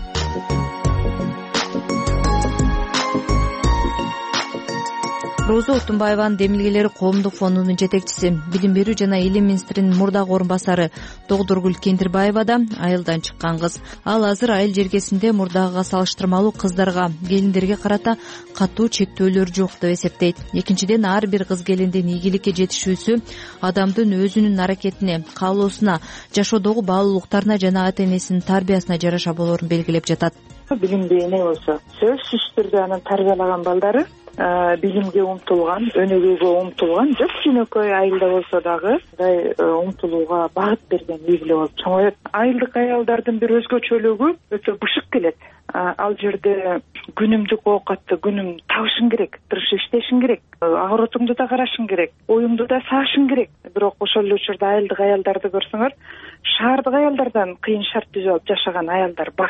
Роза Отунбаеванын демилгелери коомдук фондунун жетекчиси, билим берүү жана илим министринин мурдагы орун басары Тогдургүл Кендирбаева да айылдан чыккан кыз. Ал азыр айыл жергесинде мурдагыга салыштырмалуу кыздарга, келиндерге карата катуу чектөөлөр жок деп эсептейт. Экинчиден, ар бир кыз келиндин ийгиликке жетишүүсү адамдын өзүнүн аракетине, каалоосуна, жашоодогу баалуулуктарына жана ата энесинин тарбиясына жараша болоорун белгилеп жатат. Билимди эне болсо, сөзсүз түрдө анын тарбиялаган балдары билимге умтулган, өнөгүүгө умтулган, жок жөнөкөй айылда болсо дагы мындай умтулууга багыт берген үй бүлө болуп чоңоет. Айылдык аялдардын бир өзгөчөлүгү өтө бышык келет. Ал жерде күнүмдүк оокатты күнүм табышың керек, тырышып иштешиң керек, агыротуңду да карашың керек, оюңду да саашың керек. Бирок ошол эле учурда айылдык аялдарды көрсөңөр, шаардык аялдардан кыйын шарт түзүп алып жашаган аялдар бар.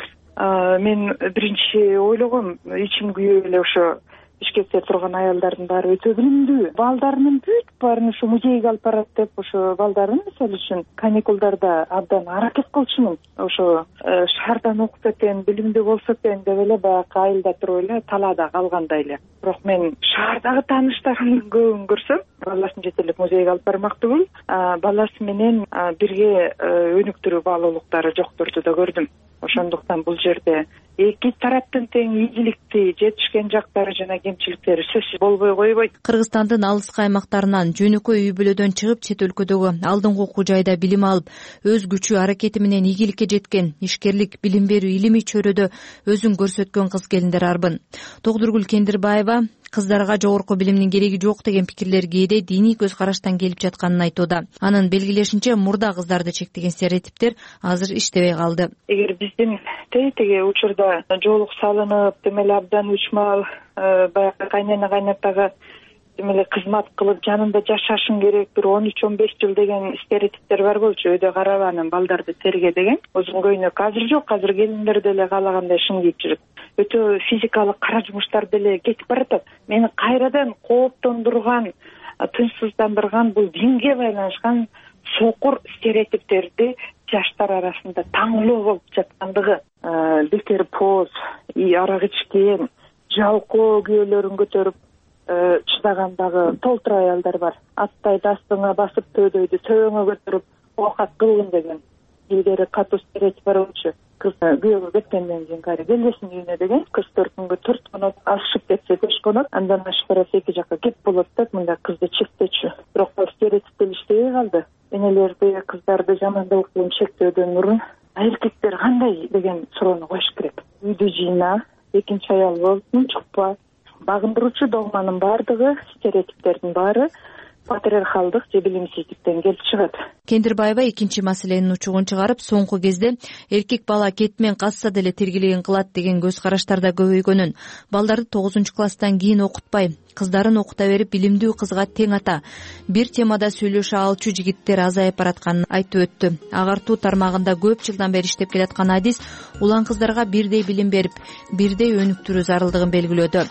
Мен биринчи ойлогом, ичим күйүп эле ошо Бишкекте турган аялдардын баары өтө билимдүү. Балдарынын бүт баарын ушу музейге алып барат деп, ошо балдарын мисалы үчүн каникулдарда абдан аракет кылчумун. Ошо шаардан окуп кетен, билимдүү болсо экен деп эле баягы айылда туруп эле талаада калгандай эле. Бирок мен шаардагы тааныштарымдын көбүн көрсөм, баласын жетелеп музейге алып бармак түгүл, баласы менен бирге өнүктүрүү баалуулуктары жокторду да көрдүм. Ошондуктан бул жерде эки тараптын тең ийгиликти жетишкен жактары жана кемчиликтери сөзсүз болбой койбойт. Кыргызстандын алыскы аймактарынан жөнөкөй үй бүлөдөн чыгып, чет өлкөдөгү алдыңкы окуу жайда билим алып, өз күчү аракети менен ийгиликке жеткен, ишкерлик, билим берүү, илимий чөйрөдө өзүн көрсөткөн кыз келиндер арбын. Тогдургүл Кендирбаева кыздарга жогорку билимдин кереги жок деген пикирлер кээде диний көз караштан келип жатканын айтууда. Анын белгилешинче, мурда кыздарды чектеген стереотиптер азыр иштебей калды. Эгер биздин теги учурда жоолук салынып, демеле абдан учмал, баягы кайнена кайнатага демеле кызмат кылып жанында жашашың керек, бир 13-15 жыл деген стереотиптер бар болчу. Өйдө карабанын балдарды терге деген. Озун көйнөк азыр жок, азыр келиндер деле каалагандай шың кийип жүрөт. Өтө физикалык кара жумуштар деле кетип баратат. Мени кайрадан кооптондурган, тынчсыздандырган бул динге байланышкан сокур стереотиптерди жаштар арасында таңлоо болуп жаткандыгы. Бекер поз, арак ичкен, жалкоо күйөөлөрүн көтөрүп чыдагандагы толтур аялдар бар. Аттайды астыңа басып, төйдөйдү төбөңө көтөрүп оокат кылгын деген илгери катуу стереотип бар болчу. Кыз күйөөгө кеткенден кийин кайра келбесин үйүнө деген, кыз 4 күнгө 4 конот, ашып кетсе 5 конот, андан ашып барса 2 жакка кеп болот деп мындай кызды чектечү. Бирок бул стереотиптер иштебей калды. Энелерди, кыздарды жамандылык менен чектөөдөн мурун эркектер кандай деген суроону коюш керек. Үйдү жыйна, экинчи аял болсун, чукпа. Багындыруучу догманын баардыгы, стереотиптердин баары патриархалдык же билимсиздиктен келип чыгат. Кендирбаева экинчи маселенин учугун чыгарып, соңку кезде эркек бала кет менен касса деле тергелеген кылат деген көз караштарда көбөйгөнүн, балдарды 9-класстан кийин окутпай, кыздарын окута берип билимдүү кызга тең ата, бир темада сүйлөшө алчу жигиттер азайып баратканын айтып өттү. Агартуу тармагында көп жылдан бери иштеп келаткан адис улан кыздарга бирдей билим берип, бирдей өнүктүрүү зарылдыгын белгилөөдө.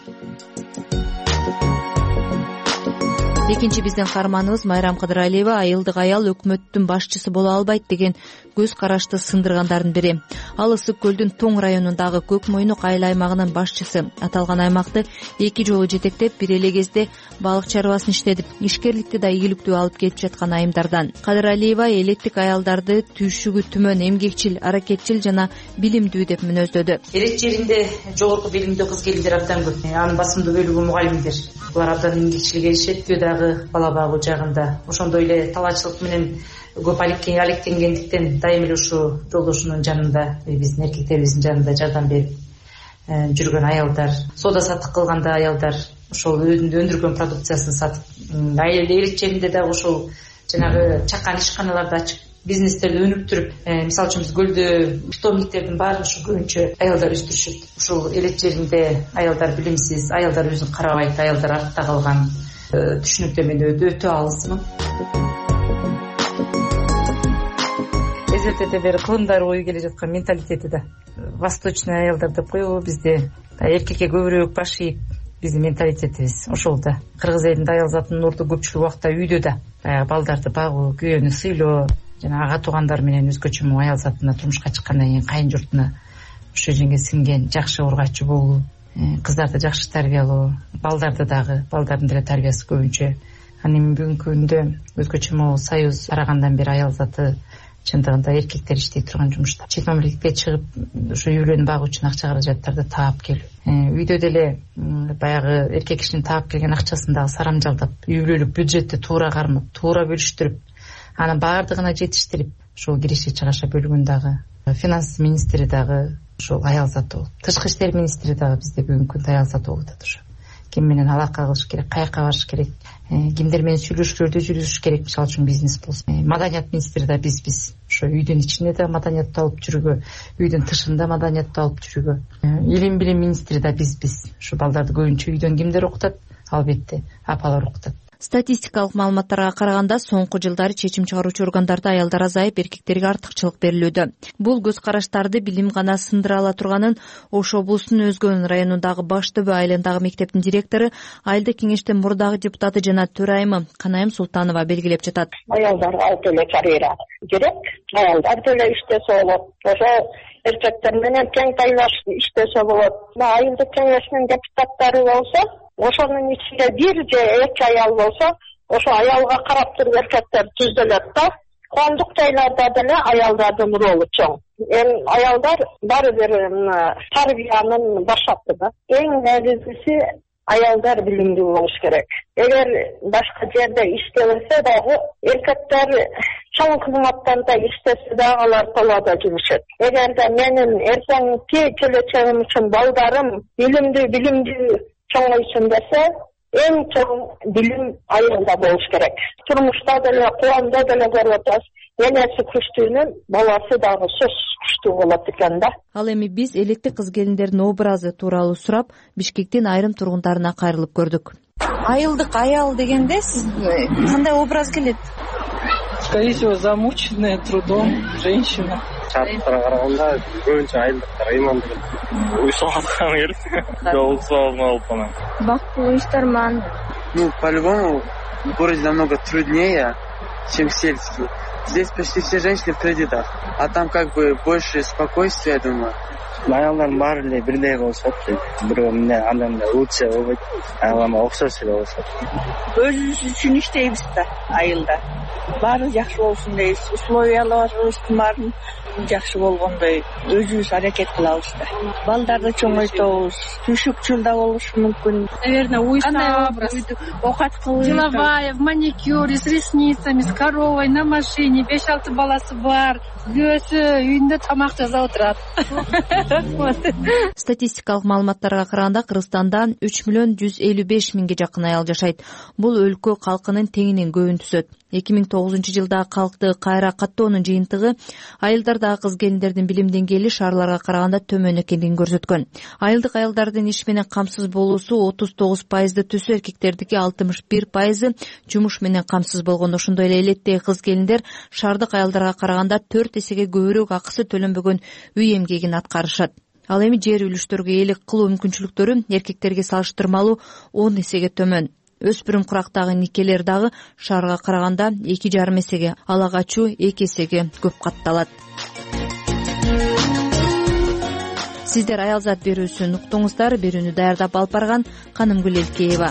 Экинчи биздин каарманыбыз Майрам Кыдыралиева айылдык аял өкмөттүн башчысы боло албайт деген көз карашты сындыргандардын бири. Ал Ысык көлдүн Тоң районундагы Көк Мойнук айыл аймагынын башчысы. Аталган аймакты 2 жолу жетектеп, бир эле кезде балык чарбасын иштетип, ишкерликти да ийгиликтүү алып келип жаткан айымдардан. Кыдыралиева элеттик аялдарды түйшүгү түмөн, эмгекчил, аракетчил жана билимдүү деп мүнөздөдү. Элет жеринде жогорку билимдүү кыз келиндер абдан көп. Анын басымдуу бөлүгү мугалимдер. Булар абдан эмгекчил келишет, бала багуу жагында. Ошондой эле талаачылык менен көп алектенгендиктен дайым эле ушу жолдошунун жанында, биздин эркектерибиздин жанында жардам берип жүргөн аялдар, соода саттык кылганда аялдар, ошол өндүргөн продукциясын сатып, элет жеринде дагы ошол жанагы чакан ишканаларды ачып, бизнестерди өнүктүрүп, мисалы үчүн биз көлдө питомниктердин баарын ушу көбүнчө аялдар өстүрүшөт. Ушул элет жеринде аялдар билимсиз, аялдар өзүн карабайт, аялдар артта калган түшүнүктөмөн өтө алысмын. Эзертеден бери кылымдар бою келе жаткан менталитети да восточный аялдар деп коебу, бизде эркекке көбүрөөк баш ийип, биздин менталитетибиз ошол да. Кыргыз элинде аял затынын орду көпчүлүк убакта үйдө да, балдарды багуу, күйөөнү сыйлоо, жана ага туугандар менен өзгөчө аял затына турмушка чыккандан кийин кайын журтуна ошо жерге сиңген жакшы ургачы болуу, кыздарды жакшы тарбиялоо, балдарды дагы, балдардын деле тарбиясы көбүнчө. Анын бүгүнкү күндө өзгөчө могу союз тарагандан бери аял заты чындыгында эркектер иштей турган жумушта. Чет мамлекетке чыгып, ошо үйлөнүп багуу үчүн акча каражаттарды таап келүү. Үйдө деле баягы эркек кишинин таап келген акчасын дагы сарамжалдап, үй бүлөлүк бюджетти туура кармап, туура бөлүштүрүп, анын баардыгына жетиштирип, ошол киреше чыгаша бөлгөн дагы финанс министри дагы ошол аял заты болуп, тышкы иштер министри дагы бизде бүгүнкү күндө аял заты болуп атат. Ошо ким менен алака кылыш керек, каяка барыш керек, кимдер менен сүйлөшүүлөрдү жүргүзүш керек, мисалы үчүн бизнес болсун. Маданият министри да биз ошо үйдүн ичинде да маданиятты алып жүрүүгө, үйдүн тышында маданиятты алып жүрүүгө. Илим билим министри да биз ошо балдарды көбүнчө үйдөн кимдер окутат? Албетте апалар окутат. Статистикалык маалыматтарга караганда соңку жылдары чечим чыгаруучу органдарда аялдар азайып, эркектерге артыкчылык берилүүдө. Бул көз караштарды билим гана сындыра ала турганын Ош облусунун Өзгөн районундагы Баш Төбө айылындагы мектептин директору, айылдык кеңештин мурдагы депутаты жана төрайымы Канайым Султанова белгилеп жатат. Аялдар алты эле карьера керек, аялдар деле иштесе болот. Ошо эркектер менен тең тайлашып иштесе болот. Айылдык кеңештин депутаттары болсо, ошонун ичинде бир же эки аял болсо, ошо аялга карап туруп эркектер түзөлөт да. Коомдук жайларда деле аялдардын ролу чоң. Аялдар баары бир тарбиянын башаты да. Эң негизгиси аялдар билимдүү болуш керек. Эгер башка жерде иштебесе дагы эркектер чоң кызматтарда иштесе дагы алар толодо жүрүшөт. Эгерде менин эртеңки келечегим үчүн балдарым билимдүү чоңойсун десе, эң чоң билим аялда болуш керек. Турмушта деле, коомдо деле көрүп атабыз, энеси күчтүүнүн баласы дагы сөз күчтүү болот экен да. Ал эми биз элеттик кыз келиндердин образы тууралуу сурап, Бишкектин айрым тургундарына кайрылып көрдүк. Айылдык аял дегенде сизге кандай образ келет? Скорее всего, замученная трудом женщина. Шарттарга караганда көбүнчө айылдыктар ыймандуу. Уйсуп атканы керек. Жолуксуп алып анан. Бактылуу иштерман. По-любому в городе намного труднее, чем сельский. Здесь почти все женщины в кредитах, а там как бы больше спокойствия, я думаю. Аялдардын баары эле бирдей болсо, бирөө менен андан да лучше болбойт, аял окшош эле болсо. Өзүбүз үчүн иштейбиз да айылда. Баары жакшы болсун дейбиз. Условияларыбыздын баарын жакшы болгондой өзүбүз аракет кылабыз да. Балдарды чоңойтобуз, түшүкчүл да болушу мүмкүн. Наверное, уйсап, окат кылып, деловая, в маникюре, с ресницами, с коровой, на машине, 5-6 баласы бар. Күйөөсү үйүндө тамак жасап отурат. рахмат. Статистикалык маалыматтарга караганда Кыргызстанда 3.155.000 жакын аял жашайт. Бул өлкө калкынын теңинен көбүн түзөт. 2009 жылда калкты кайра каттоонун жыйынтыгы айылдардагы кыз келиндердин билим деңгээли шаарларга караганда төмөн экендигин көрсөткөн. Айылдык аялдардын иш менен камсыз болуусу 39%ды түзсө, эркектердики 61% жумуш менен камсыз болгон. Ошондой эле элеттеги кыз келиндер шаардык аялдарга караганда 4 эсеге көбүрөөк акысы төлөнбөгөн үй эмгегин аткарышат. Ал эми жер үлүштөргө ээлик кылуу мүмкүнчүлүктөрү эркектерге салыштырмалуу 10 эсеге төмөн. Өспүрүм курактагы никелер дагы шаарга караганда 2,5 эсеге, ала качуу 2 эсеге көп катталат. Сиздер аялзат берүүсүн уктуңуздар. Берүүнү даярдап алып барган Канымгүл Элкеева.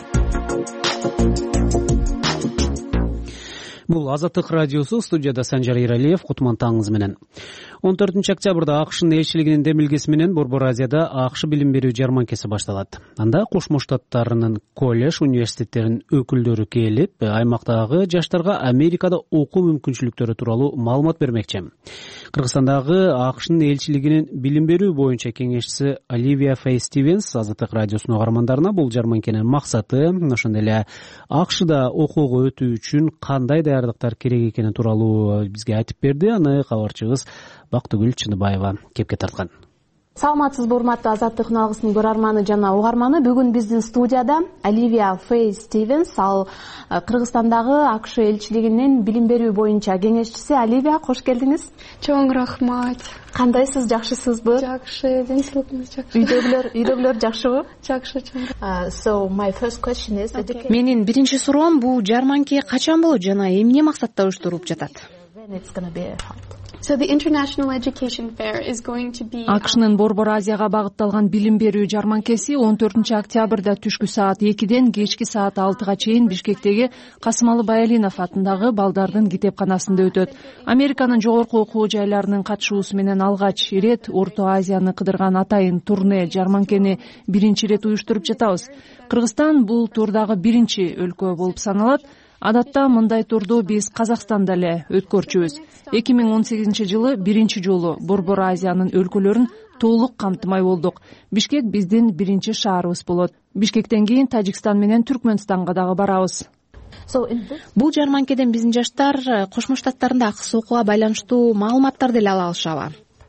Бул Азаттык радиосу, студияда Санжар Иралиев. Кутман таңыңыз менен. 14 октябрда АКШнын элчилигинин демилгеси менен Борбор Азияда АКШ билим берүү жарманкеси башталат. Анда Кошмо Штаттарынын коллеж, университеттеринин өкүлдөрү келип, аймактагы жаштарга Америкада окуу мүмкүнчүлүктөрү тууралуу маалымат бермекчи. Кыргызстандагы АКШнын элчилигинин билим берүү боюнча кеңешчиси Оливия Фей Стивенс Азаттык радиосунун угармандарына бул жарманкенин максаты, ошондой эле АКШда окууга өтүү үчүн кандай даярдыктар керек экени тууралуу бизге айтып берди. Аны кабарчыбыз Бактыгүл Чыныбаева кепке тарткан. Саламатсызбы, урматтуу Азаттык алгысынын көрөрманы жана угарманы. Бүгүн биздин студияда Оливия Фей Стивенс, ал Кыргызстандагы АКШ элчилигинин билим берүү боюнча кеңешчиси. Оливия, кош келдиңиз. Чоң рахмат. Кандайсыз, жакшысызбы? Жакшы, деңсийлигиңиз жакшы. Үйдөгүлөр жакшыбы? Жакшы, чоң. Менин биринчи суроом, бул жарманке качан болот жана эмне максатта уюштурулуп жатат? АКШнын Борбор Азияга багытталган билим берүү жарманкеси 14 октябрда түшкү саат 2ден кечки саат 6га чейин Бишкектеги Касымалы Баялинов атындагы балдардын китепканасында өтөт. Американын жогорку окуу жайларынын катышуусу менен алгач ирет Орто Азияны кыдырган атайын турне жарманкени биринчи ирет уюштуруп жатабыз. Кыргызстан бул турдагы биринчи өлкө болуп саналат. Адатта мындай турду биз Казакстанда эле өткөрчүбүз. 2018 жылы биринчи жолу Борбор Азиянын өлкөлөрүн толук камтымай болдук. Бишкек биздин биринчи шаарыбыз болот. Бишкектен кийин Тажикстан менен Түркмөнстанга дагы барабыз. Бул жарманкеден биздин жаштар Кошмо Штаттарында акыс окууга байланыштуу маалыматтарды эле ала алышабы?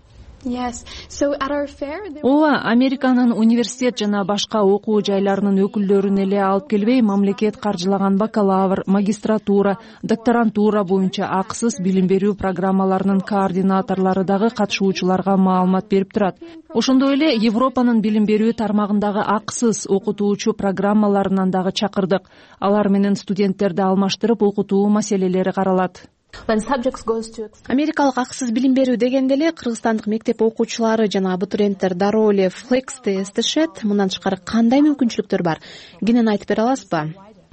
Ооба, Американын университет жана башка окуу жайларынын өкүлдөрүн эле алып келбей, мамлекет каржылаган бакалавр, магистратура, докторантура боюнча акысыз билим берүү программаларынын координаторлору дагы катышуучуларга маалымат берип турат. Ошондой эле Европанын билим берүү тармагындагы акысыз окутуучу программаларынан дагы чакырдык. Алар менен студенттерди алмаштырып окутуу маселелери каралат. Америкалык акысыз билим берүү дегенде эле кыргызстандык мектеп окуучулары жана абитуриенттер дароо эле флексти эстешет. Мындан тышкары кандай мүмкүнчүлүктөр бар? Кенен айтып бере аласызбы?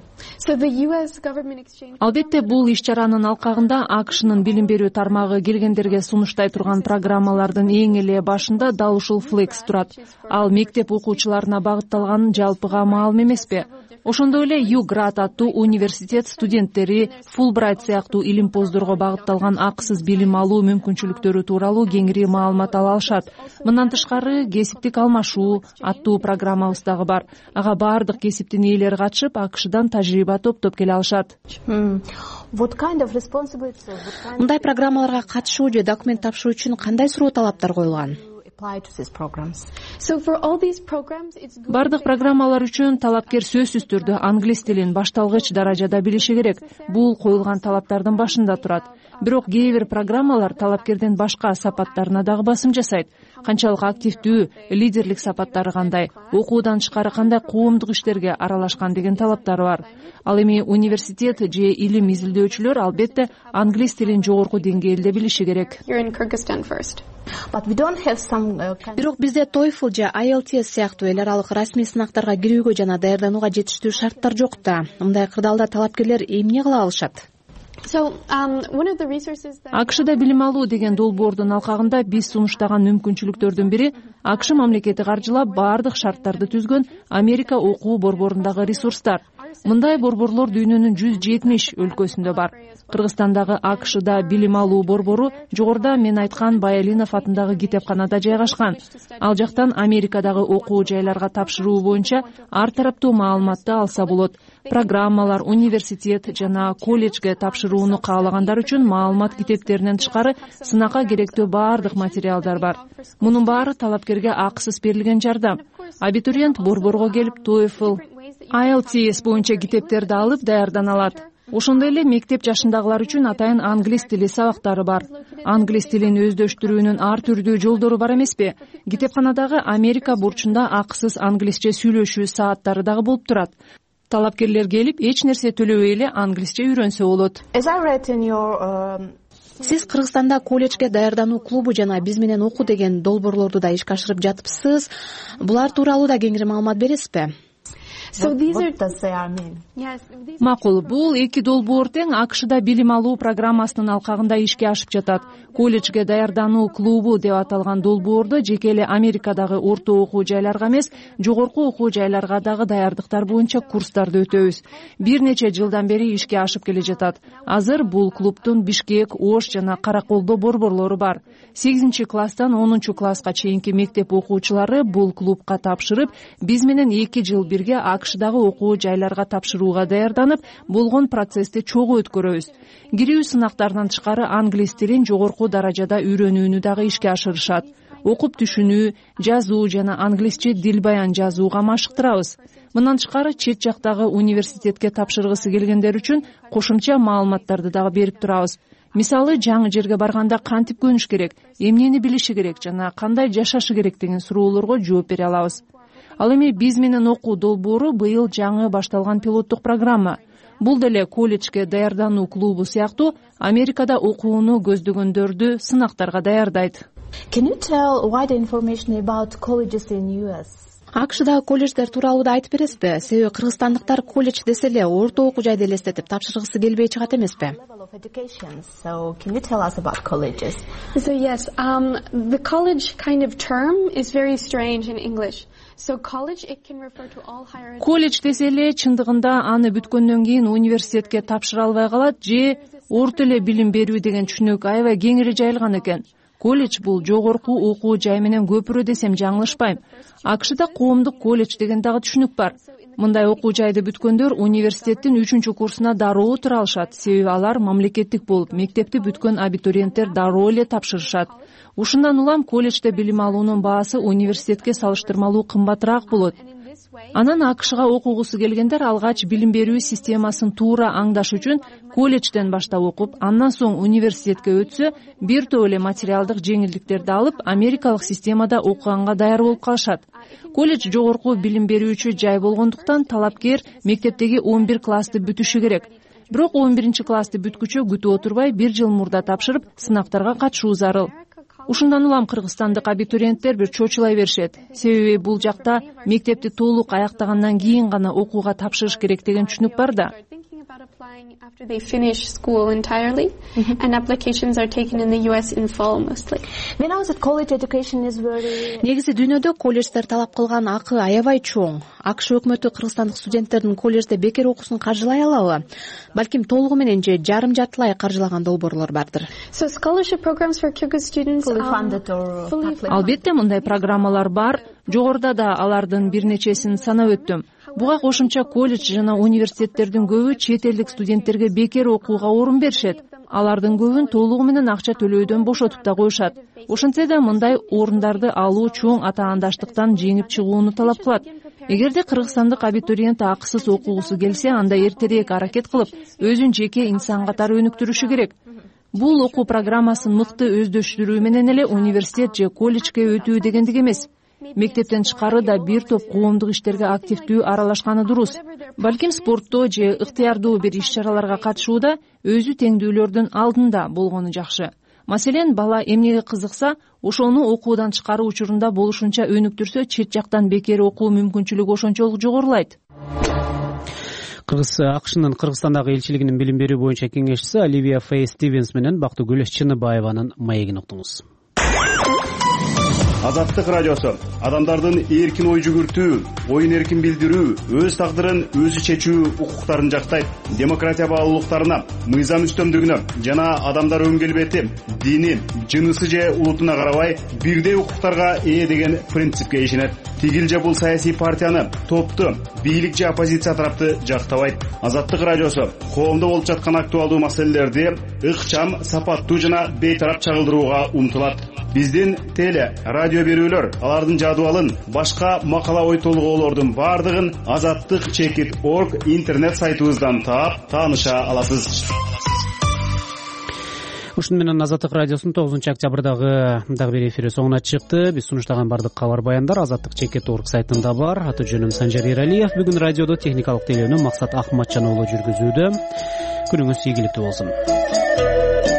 Албетте, бул иш-чаранын алкагында АКШнын билим берүү тармагы келгендерге сунуштай турган программалардын эң эле башында дал ушул флекс турат. Ал мектеп окуучуларына багытталган жалпыга маалым эмеспи? Ошондой эле Юград аттуу университет студенттери Фулбрайт сыяктуу илимпоздорго багытталган акысыз билим алуу мүмкүнчүлүктөрү тууралуу кеңири маалымат ала алышат. Мындан тышкары кесиптик алмашуу аттуу программабыз дагы бар. Ага баардык кесиптин ээлери катышып, АКШдан тажрыйба топтоп келе алышат. Мындай программаларга катышуу же документ тапшыруу үчүн кандай суроо талаптар коюлган? Бардык программалар үчүн талапкер сөзсүз түрдө англис тилин башталгыч даражада билиши керек. Бул коюлган талаптардын башында турат. Бирок кээ бир программалар талапкердин башка сапаттарына дагы басым жасайт. Канчалык активдүү, лидерлик сапаттары кандай, окуудан тышкары кандай коомдук иштерге аралашкан деген талаптары бар. Ал эми университет же илим изилдөөчүлөр албетте англис тилин жогорку деңгээлде билиши керек. Бирок бизде TOEFL же IELTS сыяктуу эл аралык расмий сынактарга кирүүгө жана даярданууга жетиштүү шарттар жок да. Мындай кырдаалда талапкерлер эмне кыла алышат? АКШда билим алуу деген долбоордун алкагында биз сунуштаган мүмкүнчүлүктөрдүн бири АКШ мамлекети каржылап баардык шарттарды түзгөн Америка окуу борборундагы ресурстар. Мындай борборлор дүйнөнүн 170 өлкөсүндө бар. Кыргызстандагы АКШда билим алуу борбору жогоруда мен айткан Баялинов атындагы китепканада жайгашкан. Ал жактан Америкадагы окуу жайларга тапшыруу боюнча ар тараптуу маалыматты алса болот. Программалар, университет жана колледжге тапшырууну каалагандар үчүн маалымат китептеринен тышкары сынакка керектүү баардык материалдар бар. Мунун баары талапкерге акысыз берилген жардам. Абитуриент борборго келип TOEFL, IELTS боюнча китептерди алып даярдана алат. Ошондой эле мектеп жашындагылар үчүн атайын англис тили сабактары бар. Англис тилин өздөштүрүүнүн ар түрдүү жолдору бар эмеспи? Китепканадагы Америка бурчунда акысыз англисче сүйлөшүү сааттары дагы болуп турат. Талапкерлер келип, эч нерсе төлөбөй эле англисче үйрөнсө болот. Сиз Кыргызстанда колледжге даярдануу клубу жана биз менен окуу деген долбоорлорду да ишке ашырып жатыпсыз. Булар тууралуу да кеңири маалымат бересизби? Макул, бул эки долбоор тең АКШда билим алуу программасынын алкагында ишке ашып жатат. Колледжге даярдануу клубу деп аталган долбоордо жеке эле Америкадагы орто окуу жайларга эмес, жогорку окуу жайларга дагы даярдыктар боюнча курстарды өтөбүз. Бир нече жылдан бери ишке ашып келе жатат. Азыр бул клубдун Бишкек, Ош жана Караколдо борборлору бар. 8-класстан 10-класска чейинки мектеп окуучулары бул клубка тапшырып, биз менен 2 жыл бирге АКШдагы окуу жайларга тапшырууга даярданып, болгон процессти чогуу өткөрөбүз. Кирүү сынактарынан тышкары англис тилин жогорку даражада үйрөнүүнү дагы ишке ашырышат. Окуп түшүнүү, жазуу жана англисче дил баян жазууга машыктырабыз. Мындан тышкары чет жактагы университетке тапшыргысы келгендер үчүн кошумча маалыматтарды дагы берип турабыз. Мисалы, жаңы жерге барганда кантип көнүш керек, эмнени билиши керек жана кандай жашашы керек деген суроолорго жооп бере алабыз. Ал эми биз менен окуу долбоору быйыл жаңы башталган пилоттук программа. Бул деле колледжге даярдануу клубу сыяктуу Америкада окууну көздөгөндөрдү сынактарга даярдайт. АКШдагы колледждер тууралуу да айтып бересизби? Себеби кыргызстандыктар колледж десе эле орто окуу жайды элестетип тапшыргысы келбей чыгат эмеспи? So yes, the college kind of term is very strange in English. So college, it can refer to all higher education. Колледж десе эле чындыгында аны бүткөндөн кийин университетке тапшыра албай калат же орто эле билим берүү деген түшүнүк аябай кеңири жайылган экен. Колледж бул жогорку окуу жай менен көпүрө десем жаңылышпайм. АКШда коомдук колледж деген дагы түшүнүк бар. Мындай окуу жайды бүткөндөр университеттин 3-курсуна дароо тура алышат, себеби алар мамлекеттик болуп, мектепти бүткөн абитуриенттер дароо эле тапшырышат. Ушундан улам колледжде билим алуунун баасы университетке салыштырмалуу кымбатыраак болот. Анан АКШга окугусу келгендер алгач билим берүү системасын туура аңдаш үчүн колледжден баштап окуп, андан соң университетке өтсө, бир топ эле материалдык жеңилдиктерди алып, америкалык системада окуганга даяр болуп калышат. Колледж жогорку билим берүүчү жай болгондуктан талапкер мектептеги 11 классты бүтүшү керек. Бирок 11-классты бүткүчө күтүп отурбай 1 жыл мурда тапшырып, сынактарга катышуу зарыл. Ушундан улам кыргызстандык абитуриенттер бир чочулай беришет. Себеби бул жакта мектепти толук аяктагандан кийин гана окууга тапшырыш керек деген түшүнүк бар да. After they finish school entirely, and applications are taken in the US in fall mostly. Негизи дүйнөдө колледждер талап кылган акы аябай чоң. АКШ өкмөтү кыргызстандык студенттердин колледжде бекер окуусун каржылай алабы? Балким толугу менен же жарым-жартылай каржылаган долбоорлор бардыр. So scholarship programs for Kyrgyz students fully funded or Албетте мындай программалар бар. Жогоруда да алардын бир нечесин санап өттүм. Буга кошумча колледж жана университеттердин көбү чет элдик студенттерге бекер окууга орун беришет. Алардын көбүн толугу менен акча төлөөдөн бошотуп да коюшат. Ошентсе да мындай орундарды алуу чоң атаандаштыктан жеңип чыгууну талап кылат. Эгерде кыргызстандык абитуриент акысыз окугусу келсе, анда эртерээк аракет кылып, өзүн жеке инсан катары өнүктүрүшү керек. Бул окуу программасын мыкты өздөштүрүү менен эле университет же колледжге өтүү дегендик эмес. Мектептен тышкары да бир топ коомдук иштерге активдүү аралашканы дурус. Балким спортто же ыктыярдуу бир иш-чараларга катышууда өзү теңдүүлөрдүн алдында болгону жакшы. Маселен, бала эмнеге кызыкса, ошону окуудан тышкары учурунда болушунча өнүктүрсө, чет жактан бекер окуу мүмкүнчүлүгү ошончолук жогорулайт. АКШнын Кыргызстандагы элчилигинин билим берүү боюнча кеңешчиси Оливия Фэй Стивенс менен Бактыгүл Чыныбаеванын маегин уктуңуз. Азаттык радиосу адамдардын эркин ой жүгүртүү, оюн эркин билдирүү, өз тагдырын өзү чечүү укуктарын жактайт. Демократия баалуулуктарына, мыйзам үстөмдүгүнө жана адамдар өн келбети, дини, жынысы же улутуна карабай бирдей укуктарга ээ деген принципке ишенет. Тигил же бул саясий партияны, топту, бийлик же оппозиция тарапты жактабайт. Азаттык радиосу коомдо болуп жаткан актуалдуу маселелерди ыкчам, сапаттуу жана бейтарап чагылдырууга умтулат. Биздин теле, радио берүүлөр, алардын жадыбалын, башка макала ой толгоолордун бардыгын azattik.org интернет сайтыбыздан таап, тааныша аласыз. Ушуну менен Азаттык радиосунун 9-октябрдагы дагы бир эфири соңуна чыкты. Биз сунуштаган бардык кабар баяндар azattik.org сайтында бар. Аты жөнүм Санжар Эралиев. Бүгүн радиодо техникалык тейлөөнү Максат Акматжан уулу жүргүзүүдө. Күнүңүз ийгиликтүү болсун.